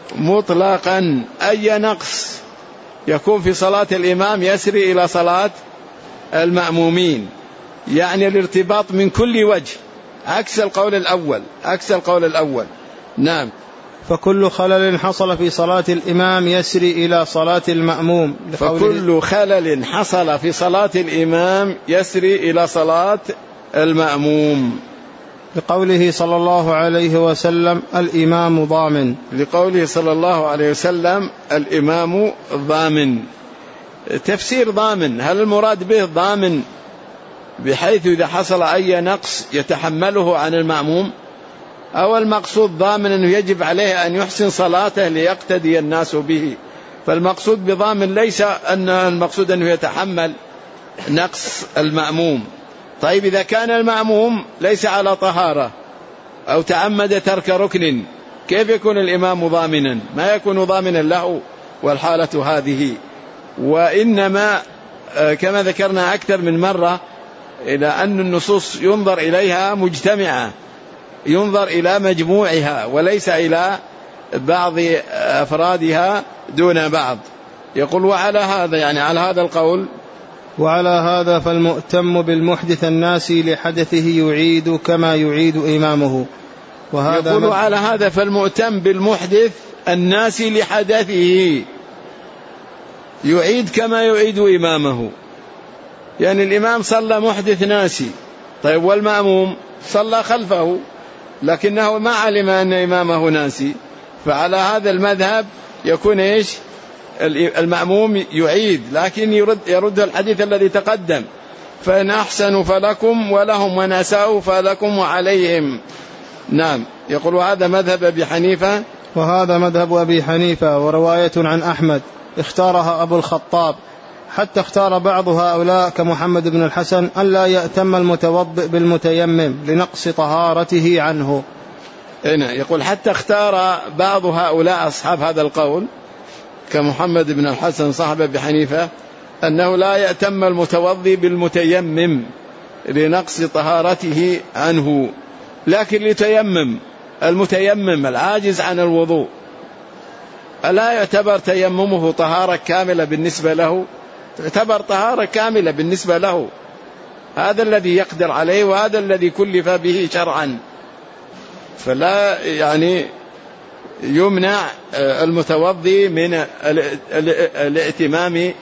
مطلقا أي نقص يكون في صلاة الإمام يسري إلى صلاة المأمومين، يعني الارتباط من كل وجه، عكس القول الأول. نعم. فكل خلل حصل في صلاة الإمام يسري إلى صلاة المأموم. فكل خلل حصل في صلاة الإمام يسري إلى صلاة المأموم، لقوله صلى الله عليه وسلم الإمام ضامن. لقوله صلى الله عليه وسلم الإمام ضامن. تفسير ضامن، هل المراد به ضامن بحيث إذا حصل أي نقص يتحمله عن المأموم، أو المقصود ضامن أنه يجب عليه أن يحسن صلاته ليقتدي الناس به؟ فالمقصود بضامن ليس أن المقصود أنه يتحمل نقص المأموم. طيب إذا كان المأموم ليس على طهارة أو تعمد ترك ركن، كيف يكون الإمام ضامنا؟ ما يكون ضامنا له والحالة هذه. وإنما كما ذكرنا أكثر من مرة إلى أن النصوص ينظر إليها مجتمعة، ينظر إلى مجموعها وليس إلى بعض أفرادها دون بعض. يقول وعلى هذا، يعني على هذا القول، وعلى هذا فالمؤتم بالمحدث الناسي لحدثه يعيد كما يعيد إمامه. وهذا يقول على هذا فالمؤتم بالمحدث الناسي لحدثه يعيد كما يعيد إمامه. يعني الإمام صلى محدث ناسي، طيب والمأموم صلى خلفه لكنه ما علم أن إمامه ناسي، فعلى هذا المذهب يكون إيش؟ المأموم يعيد، لكن يرد الحديث الذي تقدم، فإن أحسنوا فلكم ولهم وإن أساءوا فلكم وعليهم. نعم. يقول هذا مذهب أبي حنيفة. وهذا مذهب أبي حنيفة، ورواية عن أحمد اختارها أبو الخطاب، حتى اختار بعض هؤلاء كمحمد بن الحسن ألا يأتم المتوضئ بالمتيمم لنقص طهارته عنه. هنا يقول حتى اختار بعض هؤلاء أصحاب هذا القول كمحمد بن الحسن صاحب أبي حنيفة أنه لا يأتم المتوضئ بالمتيمم لنقص طهارته عنه، لكن لتيمم المتيمم العاجز عن الوضوء ألا يعتبر تيممه طهارة كاملة بالنسبة له؟ تعتبر طهارة كاملة بالنسبة له، هذا الذي يقدر عليه وهذا الذي كلف به شرعا. فلا يعني يمنع المتوضي من الائتمام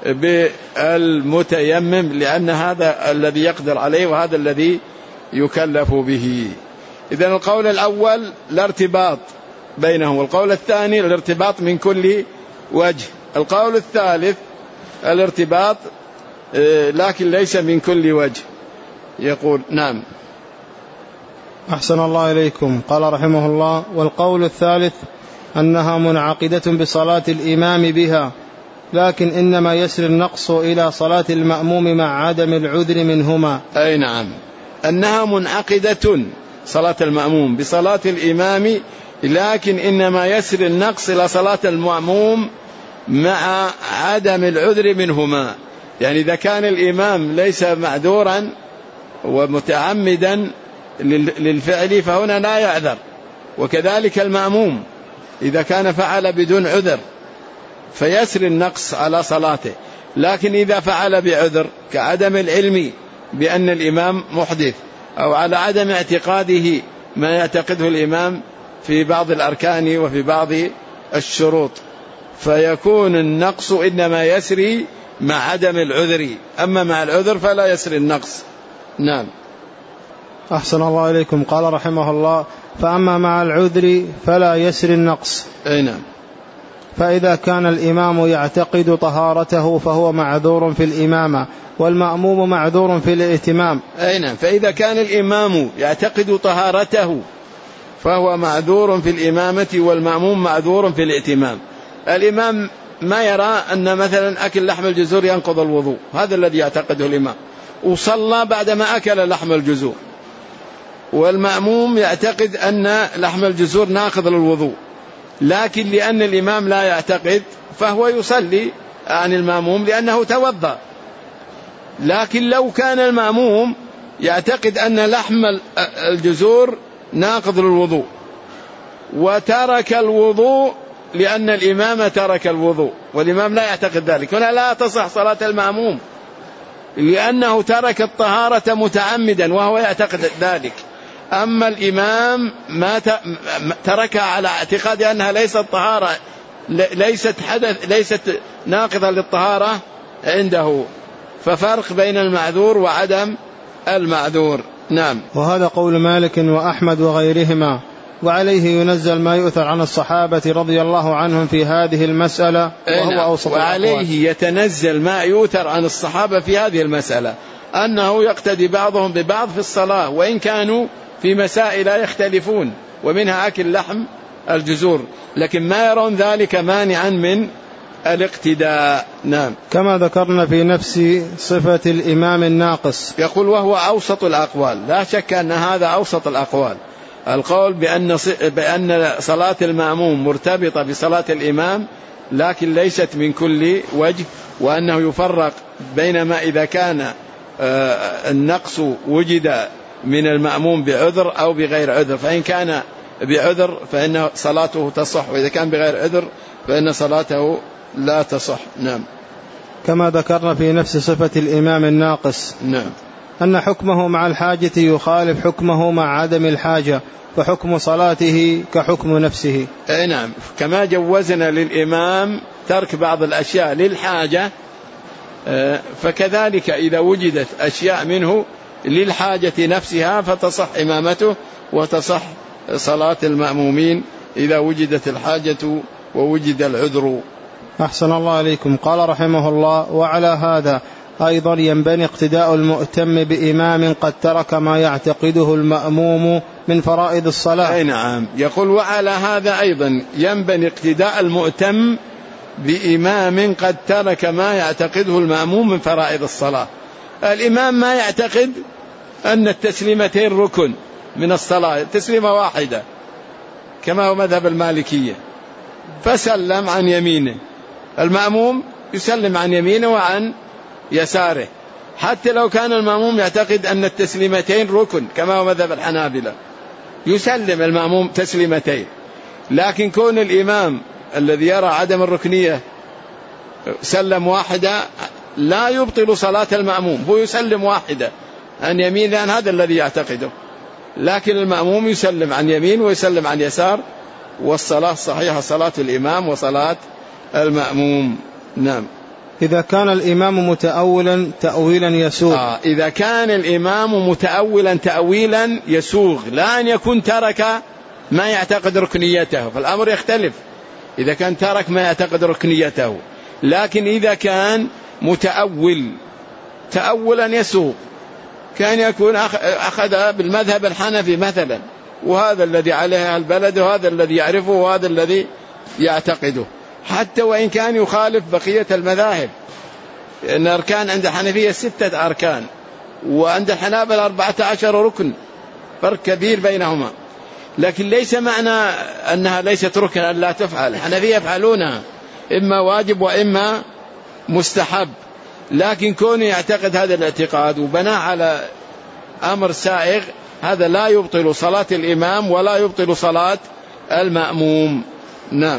بالمتيمم، لأن هذا الذي يقدر عليه وهذا الذي يكلف به. إذن القول الأول الارتباط بينهم، والقول الثاني الارتباط من كل وجه. القول الثالث الارتباط لكن ليس من كل وجه. يقول نعم. أحسن الله إليكم. قال رحمه الله والقول الثالث أنها منعقدة بصلاة الإمام بها، لكن إنما يسري النقص إلى صلاة المأموم مع عدم العذر منهما. أي نعم، أنها منعقدة صلاة المأموم بصلاة الإمام، لكن إنما يسري النقص إلى صلاة المأموم مع عدم العذر منهما. يعني إذا كان الإمام ليس معذورا ومتعمدا للفعل فهنا لا يعذر، وكذلك المأموم إذا كان فعل بدون عذر فيسري النقص على صلاته. لكن إذا فعل بعذر كعدم العلم بأن الإمام محدث، أو على عدم اعتقاده ما يعتقده الإمام في بعض الأركان وفي بعض الشروط، فيكون النقص إنما يسري مع عدم العذر، أما مع العذر فلا يسري النقص. نعم. أحسن الله إليكم. قال رحمه الله فأما مع العذر فلا يسري النقص. أي نعم. فإذا كان الإمام يعتقد طهارته فهو معذور في الإمامة، والمأموم معذور في الائتمام. أي نعم. فإذا كان الإمام يعتقد طهارته فهو معذور في الإمامة، والمأموم معذور في الائتمام. الإمام ما يرى أن مثلا أكل لحم الجزور ينقض الوضوء، هذا الذي يعتقده الإمام، وصلى بعدما أكل لحم الجزور، والمأموم يعتقد أن لحم الجزور ناقض للوضوء، لكن لأن الإمام لا يعتقد فهو يصلي عن المأموم لأنه توضأ. لكن لو كان المأموم يعتقد أن لحم الجزور ناقض للوضوء وترك الوضوء لأن الإمام ترك الوضوء، والإمام لا يعتقد ذلك. هنا لا تصح صلاة المأموم لأنه ترك الطهارة متعمدا وهو يعتقد ذلك. أما الإمام ما تركها على اعتقاد أنها ليست طهارة، ليست حدث، ليست ناقضة للطهارة عنده. ففرق بين المعذور وعدم المعذور. نعم. وهذا قول مالك وأحمد وغيرهما، وعليه ينزل ما يؤثر عن الصحابة رضي الله عنهم في هذه المسألة، وهو أوسط الأقوال. وعليه يتنزل ما يؤثر عن الصحابة في هذه المسألة، أنه يقتدي بعضهم ببعض في الصلاة، وإن كانوا في مسائل يختلفون، ومنها أكل لحم الجزور، لكن ما يرون ذلك مانعا من الاقتداء. نعم. كما ذكرنا في نفس صفة الإمام الناقص. يقول وهو أوسط الأقوال، لا شك أن هذا أوسط الأقوال، القول بأن صلاة المأموم مرتبطة بصلاة الإمام لكن ليست من كل وجه، وأنه يفرق بينما إذا كان النقص وجد من المأموم بعذر أو بغير عذر، فإن كان بعذر فإن صلاته تصح، وإذا كان بغير عذر فإن صلاته لا تصح. نعم. كما ذكرنا في نفس صفة الإمام الناقص. نعم. أن حكمه مع الحاجة يخالف حكمه مع عدم الحاجة، فحكم صلاته كحكم نفسه. أي نعم. كما جوزنا للإمام ترك بعض الأشياء للحاجة، فكذلك إذا وجدت أشياء منه للحاجة نفسها فتصح إمامته وتصح صلاة المأمومين إذا وجدت الحاجة ووجد العذر. أحسن الله عليكم. قال رحمه الله: وعلى هذا أيضا ينبني اقتداء المؤتم بإمام قد ترك ما يعتقده المأموم من فرائض الصلاة. أي نعم. يقول وعلى هذا أيضا ينبني اقتداء المؤتم بإمام قد ترك ما يعتقده المأموم من فرائض الصلاة. الإمام ما يعتقد أن التسليمتين ركن من الصلاة، تسليمة واحدة كما هو مذهب المالكية، فسلم عن يمينه، المأموم يسلم عن يمينه وعن يساره، حتى لو كان المأموم يعتقد أن التسليمتين ركن كما هو مذهب الحنابلة، يسلم المأموم تسليمتين. لكن كون الإمام الذي يرى عدم الركنية سلم واحدة لا يبطل صلاة المأموم، هو يسلم واحدة عن يمين لأن هذا الذي يعتقده، لكن المأموم يسلم عن يمين ويسلم عن يسار، والصلاة صحيحة، صلاة الإمام وصلاة المأموم. نعم. إذا كان الإمام متأولا تأويلا يسوغ. إذا كان الإمام متأولا تأويلا يسوغ، لا أن يكون ترك ما يعتقد ركنيته، فالأمر يختلف إذا كان ترك ما يعتقد ركنيته، لكن إذا كان متأول تأولا يسوغ، كان يكون أخذ بالمذهب الحنفي مثلا، وهذا الذي عليه البلد وهذا الذي يعرفه وهذا الذي يعتقده، حتى وإن كان يخالف بقية المذاهب، لأن أركان عند الحنفية 6 أركان وعند الحنابلة 14 ركن، فرق كبير بينهما. لكن ليس معنى أنها ليست ركنا لا تفعل، الحنفية يفعلونها إما واجب وإما مستحب، لكن كونه يعتقد هذا الاعتقاد وبناء على أمر سائغ هذا لا يبطل صلاة الإمام ولا يبطل صلاة المأموم. نعم.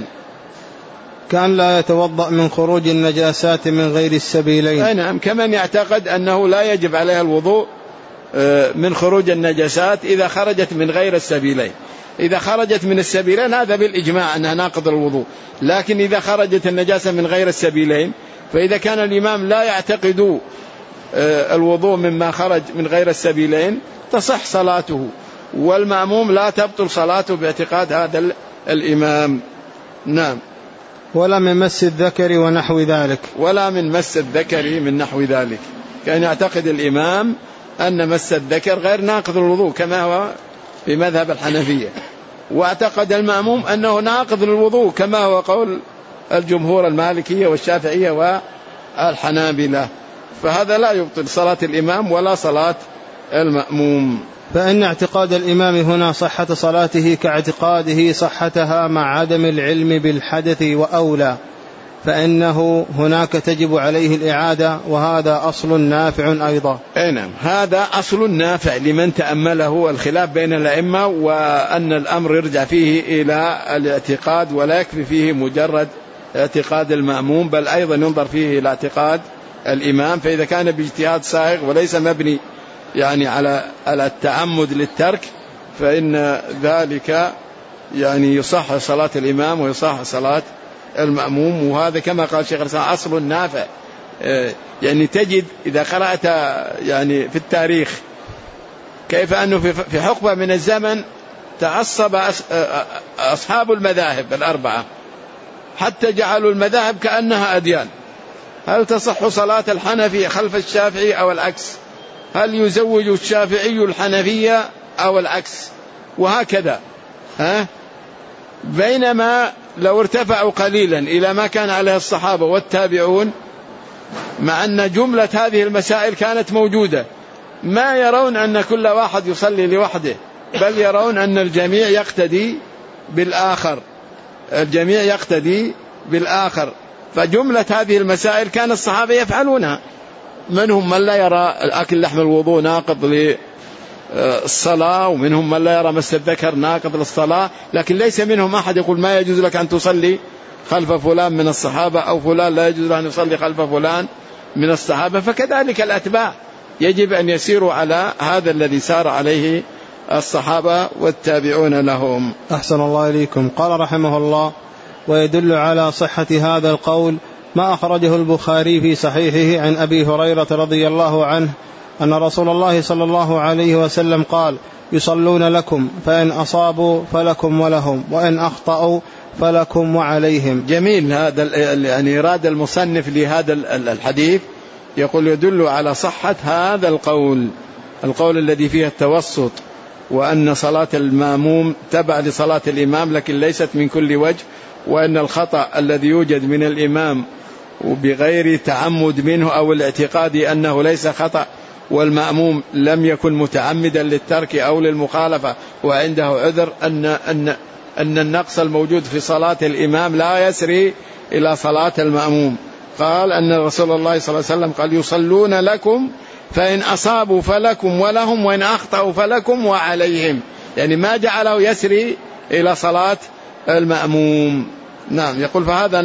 كان لا يتوضأ من خروج النجاسات من غير السبيلين. نعم. كمن يعتقد أنه لا يجب عليها الوضوء من خروج النجاسات إذا خرجت من غير السبيلين. إذا خرجت من السبيلين هذا بالإجماع أنها ناقض الوضوء، لكن إذا خرجت النجاسة من غير السبيلين، فإذا كان الإمام لا يعتقد الوضوء مما خرج من غير السبيلين تصح صلاته، والمأموم لا تبطل صلاته باعتقاد هذا الإمام. نعم. ولا من مس الذكر ونحو ذلك. ولا من مس الذكر من نحو ذلك، كان يعتقد الإمام أن مس الذكر غير ناقض الوضوء كما هو في مذهب الحنفية، واعتقد المأموم أنه ناقض الوضوء كما هو قول الجمهور المالكية والشافعية والحنابلة، فهذا لا يبطل صلاة الإمام ولا صلاة المأموم. فإن اعتقاد الإمام هنا صحة صلاته كاعتقاده صحتها مع عدم العلم بالحدث وأولى، فإنه هناك تجب عليه الإعادة، وهذا أصل نافع أيضا. نعم، هذا أصل نافع لمن تأمله الخلاف بين الأئمة، وأن الأمر يرجع فيه إلى الاعتقاد ولا يكفي فيه مجرد اعتقاد المأموم، بل أيضا ينظر فيه إلى اعتقاد الإمام. فإذا كان باجتهاد سائغ وليس مبني يعني على التعمد للترك، فإن ذلك يعني يصح صلاة الإمام ويصح صلاة المأموم. وهذا كما قال الشيخ الإسلام أصل نافع. يعني تجد إذا قرأت يعني في التاريخ كيف أنه في حقبة من الزمن تعصب أصحاب المذاهب الأربعة حتى جعلوا المذاهب كأنها أديان. هل تصح صلاة الحنفي خلف الشافعي أو العكس؟ هل يزوج الشافعي الحنفية أو العكس؟ وهكذا. بينما لو ارتفعوا قليلا إلى ما كان عليه الصحابة والتابعون، مع أن جملة هذه المسائل كانت موجودة، ما يرون أن كل واحد يصلي لوحده، بل يرون أن الجميع يقتدي بالآخر، الجميع يقتدي بالآخر. فجملة هذه المسائل كان الصحابة يفعلونها. منهم من لا يرى أكل لحم الوضوء ناقض للصلاة، ومنهم من لا يرى مس الذكر ناقض للصلاة، لكن ليس منهم أحد يقول ما يجوز لك أن تصلي خلف فلان من الصحابة، أو فلان لا يجوز له أن يصلي خلف فلان من الصحابة. فكذلك الأتباع يجب أن يسيروا على هذا الذي سار عليه الصحابة والتابعون لهم. أحسن الله إليكم. قال رحمه الله: ويدل على صحة هذا القول ما أخرجه البخاري في صحيحه عن أبي هريرة رضي الله عنه أن رسول الله صلى الله عليه وسلم قال: يصلون لكم فإن أصابوا فلكم ولهم، وإن أخطأوا فلكم وعليهم. جميل. هذا يعني إراد المصنف لهذا الحديث، يقول يدل على صحة هذا القول الذي فيه التوسط، وأن صلاة المأموم تبع لصلاة الإمام لكن ليست من كل وجه، وأن الخطأ الذي يوجد من الإمام وبغير تعمد منه أو الاعتقاد أنه ليس خطأ، والمأموم لم يكن متعمدا للترك أو للمخالفة وعنده عذر، أن النقص الموجود في صلاة الإمام لا يسري إلى صلاة المأموم. قال أن رسول الله صلى الله عليه وسلم قال: يصلون لكم فإن أصابوا فلكم ولهم، وإن أخطأوا فلكم وعليهم. يعني ما جعله يسري إلى صلاة المأموم. نعم. يقول فهذا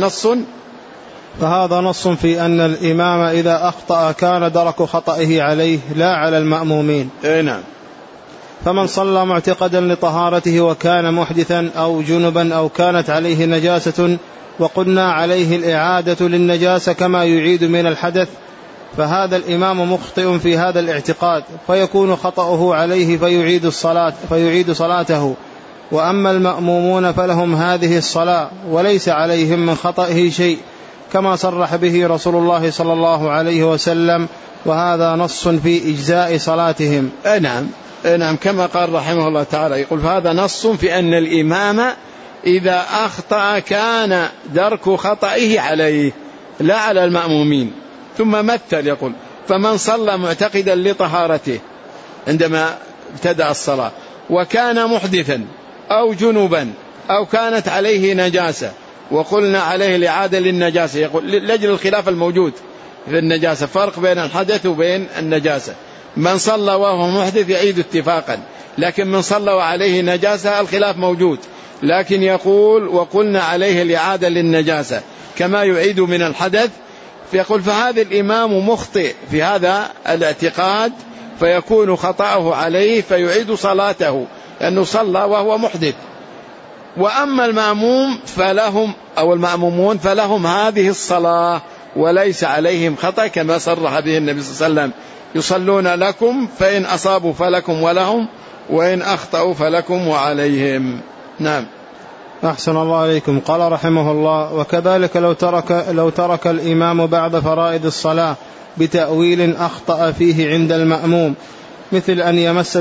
نص في أن الإمام إذا أخطأ كان درك خطئه عليه لا على المأمومين. نعم. فمن صلى معتقدا لطهارته وكان محدثا أو جنبا أو كانت عليه نجاسة وقلنا عليه الإعادة للنجاسة كما يعيد من الحدث، فهذا الإمام مخطئ في هذا الاعتقاد، فيكون خطأه عليه فيعيد صلاته. وأما المأمومون فلهم هذه الصلاة وليس عليهم من خطئه شيء، كما صرح به رسول الله صلى الله عليه وسلم، وهذا نص في إجزاء صلاتهم. نعم كما قال رحمه الله تعالى. يقول فهذا نص في أن الإمام إذا أخطأ كان درك خطئه عليه لا على المأمومين. ثم مثل يقول: فمن صلى معتقدا لطهارته عندما ابتدأ الصلاة، وكان محدثا أو جنوبا أو كانت عليه نجاسة، وقلنا عليه الإعادة للنجاسة. يقول لأجل الخلاف الموجود في النجاسة، فرق بين الحدث وبين النجاسة. من صلى وهو محدث يعيد اتفاقا، لكن من صلى وعليه نجاسة الخلاف موجود. لكن يقول: وقلنا عليه الإعادة للنجاسة كما يعيد من الحدث. فيقول فهذا الإمام مخطئ في هذا الاعتقاد، فيكون خطأه عليه فيعيد صلاته لأنه صلى وهو محدث. وأما المأموم فلهم أو المأمومون فلهم هذه الصلاة وليس عليهم خطأ، كما صرح به النبي صلى الله عليه وسلم: يصلون لكم فإن أصابوا فلكم ولهم، وإن أخطأوا فلكم وعليهم. نعم. أحسن الله عليكم. قال رحمه الله: وكذلك لو ترك الإمام بعض فرائض الصلاة بتأويل أخطأ فيه عند المأموم، مثل أن يمس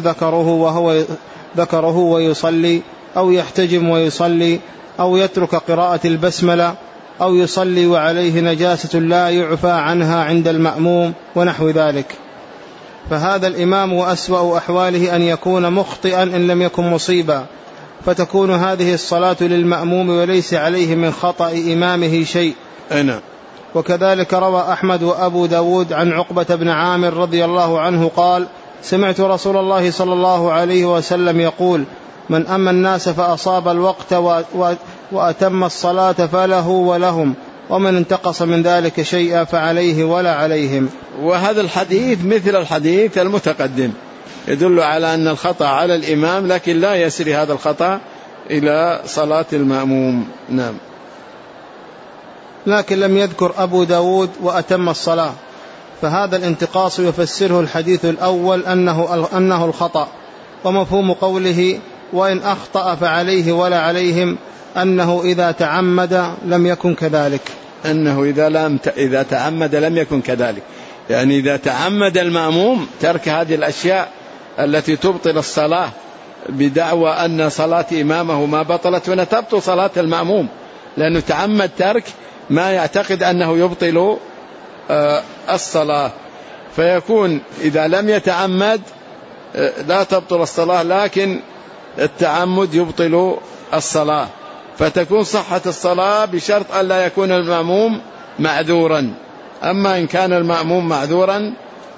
ذكره ويصلي، أو يحتجم ويصلي، أو يترك قراءة البسملة، أو يصلي وعليه نجاسة لا يعفى عنها عند المأموم ونحو ذلك، فهذا الإمام وأسوأ أحواله أن يكون مخطئا إن لم يكن مصيبا، فتكون هذه الصلاة للمأموم وليس عليه من خطأ إمامه شيء، أنا. وكذلك روى أحمد وأبو داود عن عقبة بن عامر رضي الله عنه قال: سمعت رسول الله صلى الله عليه وسلم يقول: من أما الناس فأصاب الوقت وأتم الصلاة فله ولهم، ومن انتقص من ذلك شيئا فعليه ولا عليهم. وهذا الحديث مثل الحديث المتقدم، يدل على أن الخطأ على الإمام، لكن لا يسري هذا الخطأ إلى صلاة المأموم. نعم. لكن لم يذكر أبو داود وأتم الصلاة، فهذا الانتقاص يفسره الحديث الأول أنه الخطأ، ومفهوم قوله وإن أخطأ فعليه ولا عليهم أنه إذا تعمد لم يكن كذلك، أنه إذا تعمد لم يكن كذلك، يعني إذا تعمد المأموم ترك هذه الأشياء التي تبطل الصلاة بدعوى أن صلاة إمامه ما بطلت، هنا تبطل صلاة المأموم، لأنه تعمد ترك ما يعتقد أنه يبطل الصلاة، فيكون إذا لم يتعمد لا تبطل الصلاة، لكن التعمد يبطل الصلاة، فتكون صحة الصلاة بشرط أن لا يكون المأموم معذورا. أما إن كان المأموم معذورا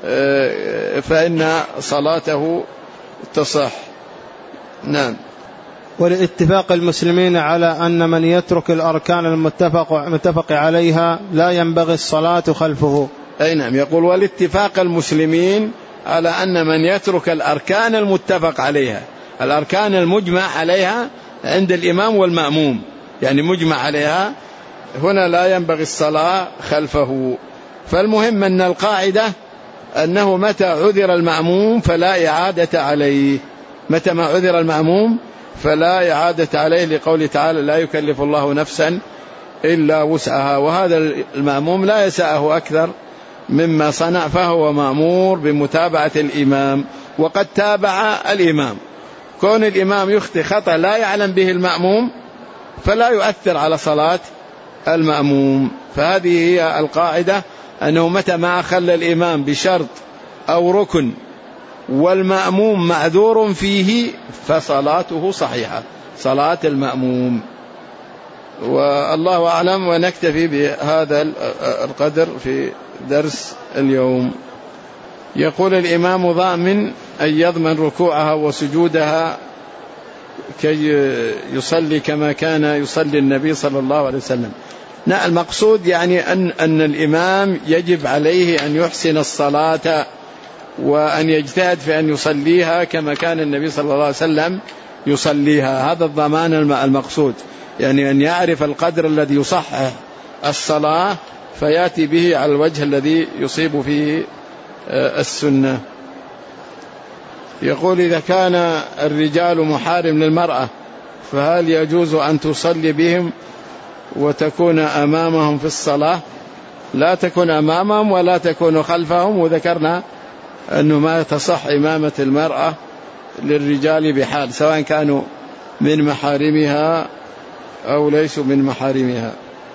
فإن صلاته تصح. نعم. ولاتفاق المسلمين على أن من يترك الأركان المتفق عليها لا ينبغي الصلاة خلفه. أي نعم. يقول والاتفاق المسلمين على أن من يترك الأركان المتفق عليها، الأركان المجمع عليها عند الإمام والمأموم، يعني مجمع عليها، هنا لا ينبغي الصلاة خلفه. فالمهم أن القاعدة أنه متى عذر المأموم فلا إعادة عليه، متى ما عذر المأموم فلا إعادة عليه، لقوله تعالى لا يكلف الله نفسا إلا وسعها، وهذا المأموم لا يسعه أكثر مما صنع، فهو مأمور بمتابعة الإمام، وقد تابع الإمام. كون الإمام يخطئ خطأ لا يعلم به المأموم فلا يؤثر على صلاة المأموم. فهذه هي القاعدة، أنه متى ما خلى الإمام بشرط أو ركن والمأموم معذور فيه فصلاته صحيحة، صلاة المأموم. والله أعلم، ونكتفي بهذا القدر في درس اليوم. يقول الإمام ضامن أن يضمن ركوعها وسجودها كي يصلي كما كان يصلي النبي صلى الله عليه وسلم. المقصود يعني أن الإمام يجب عليه أن يحسن الصلاة وأن يجتهد في أن يصليها كما كان النبي صلى الله عليه وسلم يصليها، هذا الضمان المقصود، يعني أن يعرف القدر الذي يصحح الصلاة فيأتي به على الوجه الذي يصيب فيه السنة. يقول إذا كان الرجال محارم للمرأة فهل يجوز أن تصلي بهم وتكون أمامهم في الصلاة؟ لا تكون أمامهم ولا تكون خلفهم، وذكرنا أنه ما تصح إمامة المرأة للرجال بحال، سواء كانوا من محارمها أو ليسوا من محارمها.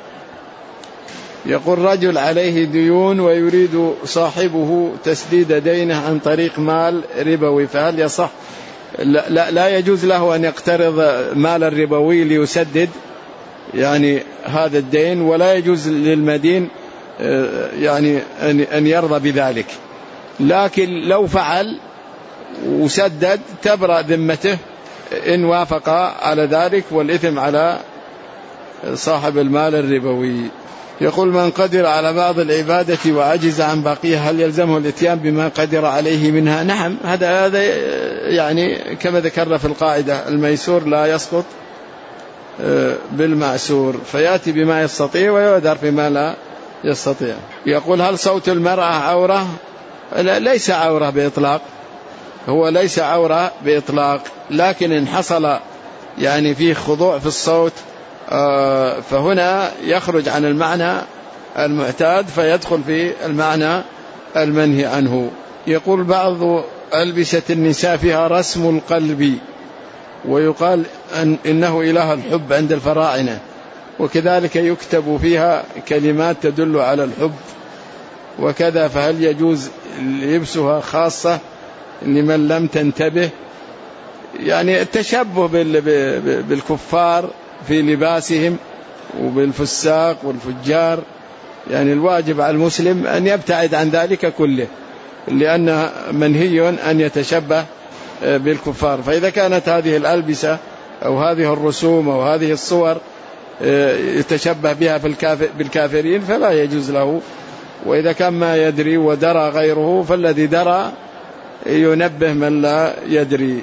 يقول رجل عليه ديون ويريد صاحبه تسديد دينه عن طريق مال ربوي، فهل يصح؟ لا يجوز له أن يقترض مال الربوي ليسدد يعني هذا الدين، ولا يجوز للمدين يعني أن يرضى بذلك، لكن لو فعل وسدد تبرأ ذمته إن وافق على ذلك، والإثم على صاحب المال الربوي. يقول من قدر على بعض العبادة وعجز عن بقية هل يلزمه الاتيان بما قدر عليه منها؟ نعم، هذا يعني كما ذكرنا في القاعدة الميسور لا يسقط بالمعسور، فيأتي بما يستطيع ويؤذر بما لا يستطيع. يقول هل صوت المرأة عورة؟ ليس عورة بإطلاق، هو ليس عورة بإطلاق، لكن إن حصل يعني فيه خضوع في الصوت فهنا يخرج عن المعنى المعتاد فيدخل في المعنى المنهي عنه. يقول بعض ألبسة النساء فيها رسم القلب، ويقال إنه إله الحب عند الفراعنة، وكذلك يكتب فيها كلمات تدل على الحب وكذا، فهل يجوز لبسها خاصة لمن لم تنتبه؟ يعني التشبه بالكفار في لباسهم وبالفساق والفجار، يعني الواجب على المسلم أن يبتعد عن ذلك كله، لأن منهي أن يتشبه بالكفار. فإذا كانت هذه الألبسة أو هذه الرسوم أو هذه الصور يتشبه بها بالكافرين فلا يجوز له. وإذا كان ما يدري ودرى غيره فالذي درى ينبه من لا يدري.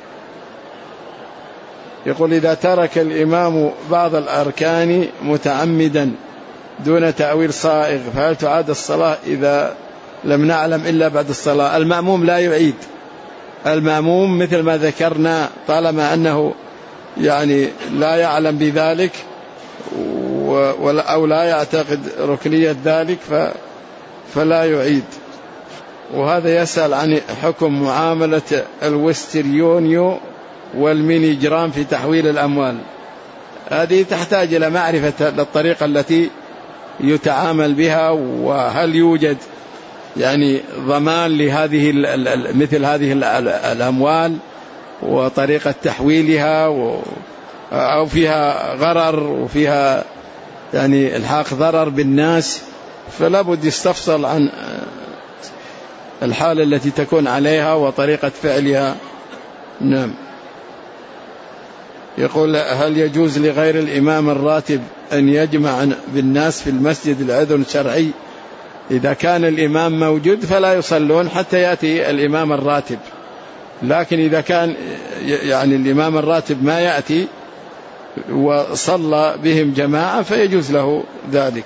يقول: إذا ترك الإمام بعض الأركان متعمدا دون تأويل صائغ فهل تعاد الصلاة إذا لم نعلم إلا بعد الصلاة؟ المأموم لا يعيد، المأموم مثل ما ذكرنا طالما أنه يعني لا يعلم بذلك أو لا يعتقد ركنية ذلك فلا يعيد. وهذا يسأل عن حكم معاملة الوستريونيو والميني جرام في تحويل الأموال. هذه تحتاج إلى معرفة الطريقة التي يتعامل بها، وهل يوجد يعني ضمان لهذه مثل هذه الأموال وطريقة تحويلها أو فيها غرر وفيها يعني الحاق ضرر بالناس، فلا بد يستفصل عن الحالة التي تكون عليها وطريقة فعلها. نعم. يقول: هل يجوز لغير الإمام الراتب أن يجمع بالناس في المسجد لعذر شرعي؟ إذا كان الإمام موجود فلا يصلون حتى يأتي الإمام الراتب، لكن إذا كان يعني الإمام الراتب ما يأتي وصلى بهم جماعة فيجوز له ذلك.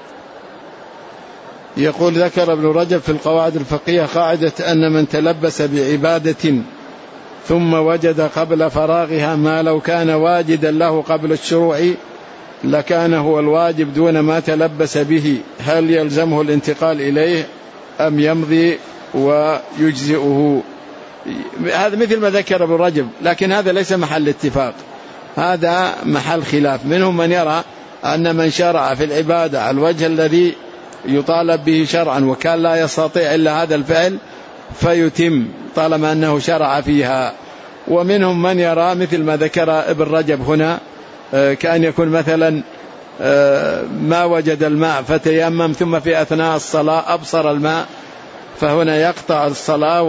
يقول: ذكر ابن رجب في القواعد الفقهية قاعدة أن من تلبس بعبادة ثم وجد قبل فراغها ما لو كان واجدا له قبل الشروع لكان هو الواجب دون ما تلبس به، هل يلزمه الانتقال إليه أم يمضي ويجزئه؟ هذا مثل ما ذكر ابن رجب، لكن هذا ليس محل اتفاق، هذا محل خلاف. منهم من يرى أن من شرع في العبادة على الوجه الذي يطالب به شرعا وكان لا يستطيع إلا هذا الفعل فيتم طالما أنه شرع فيها. ومنهم من يرى مثل ما ذكر ابن رجب هنا، كأن يكون مثلا ما وجد الماء فتيمم ثم في أثناء الصلاة أبصر الماء، فهنا يقطع الصلاة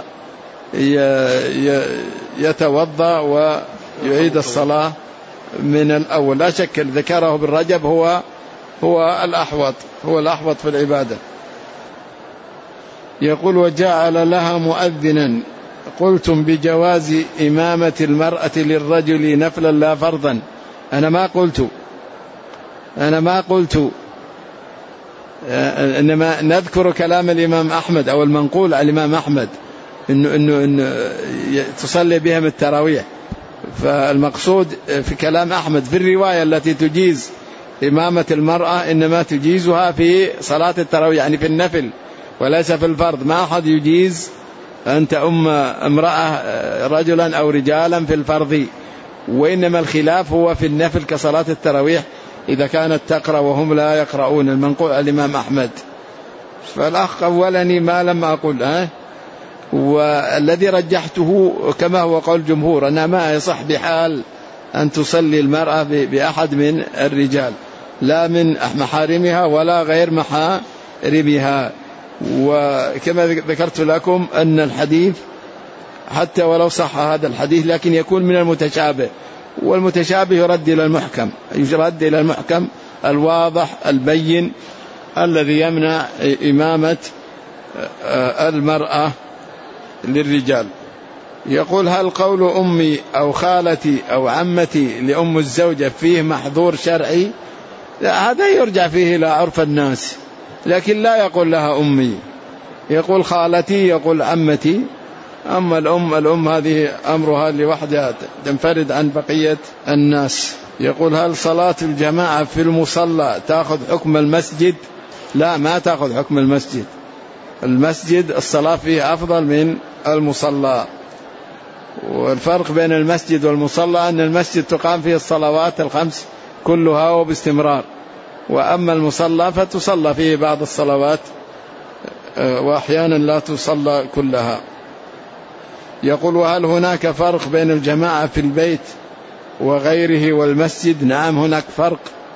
ويتوضأ ويعيد الصلاة من الأول. لا شك ذكره ابن رجب هو الأحوط في العبادة. يقول: وجعل لها مؤذنا، قلتم بجواز إمامة المرأة للرجل نفلا لا فرضا. أنا ما قلت إنما نذكر كلام الإمام أحمد أو المنقول على الإمام أحمد إنه تصلي بهم التراويح. فالمقصود في كلام أحمد في الرواية التي تجيز إمامة المرأة إنما تجيزها في صلاة التراويح، يعني في النفل وليس في الفرض. ما أحد يجيز أن تؤم امرأة رجلا أو رجالا في الفرض، وإنما الخلاف هو في النفل كصلاة التراويح إذا كانت تقرأ وهم لا يقرؤون، المنقول الإمام أحمد. فالأخ أولني ما لم أقول والذي رجحته كما هو قول الجمهور أنها ما يصح بحال أن تصلي المرأة بأحد من الرجال، لا من محارمها ولا غير محارمها. وكما ذكرت لكم أن الحديث حتى ولو صح هذا الحديث لكن يكون من المتشابه، والمتشابه يرد إلى المحكم الواضح البين الذي يمنع إمامة المرأة للرجال. يقول: هل قول أمي أو خالتي أو عمتي لأم الزوجة فيه محظور شرعي؟ هذا يرجع فيه إلى عرف الناس، لكن لا يقول لها أمي، يقول خالتي، يقول عمتي. أما الأم هذه أمرها لوحدها تنفرد عن بقية الناس. يقول: هل صلاة الجماعة في المصلى تأخذ حكم المسجد؟ لا، ما تأخذ حكم المسجد. المسجد الصلاة فيه أفضل من المصلى. والفرق بين المسجد والمصلى أن المسجد تقام فيه الصلوات الخمس كلها وباستمرار، وأما المصلى فتصلى فيه بعض الصلوات وأحيانا لا تصلى كلها. يقول: وهل هناك فرق بين الجماعة في البيت وغيره والمسجد؟ نعم، هناك فرق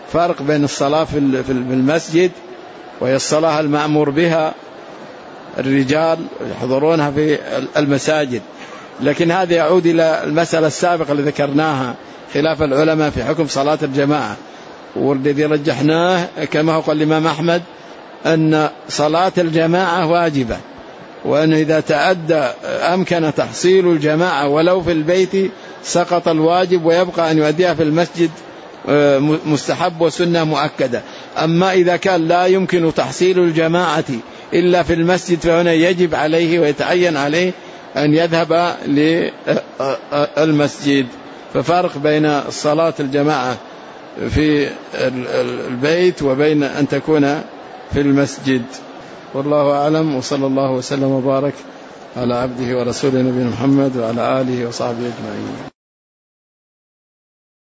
فرق بين الصلاة في المسجد، وهي الصلاة المأمور بها الرجال يحضرونها في المساجد، لكن هذا يعود إلى المسألة السابقة اللي ذكرناها خلاف العلماء في حكم صلاة الجماعة، والذي رجحناه كما هو قال الإمام أحمد أن صلاة الجماعة واجبة، وأن إذا تأدى أمكن تحصيل الجماعة ولو في البيت سقط الواجب، ويبقى أن يؤديها في المسجد مستحب وسنة مؤكدة. أما إذا كان لا يمكن تحصيل الجماعة إلا في المسجد فهنا يجب عليه ويتعين عليه أن يذهب للمسجد. ففرق بين صلاة الجماعة في البيت وبين أن تكون في المسجد. والله أعلم، وصلى الله وسلم وبارك على عبده ورسوله نبينا محمد وعلى آله وصحبه أجمعين.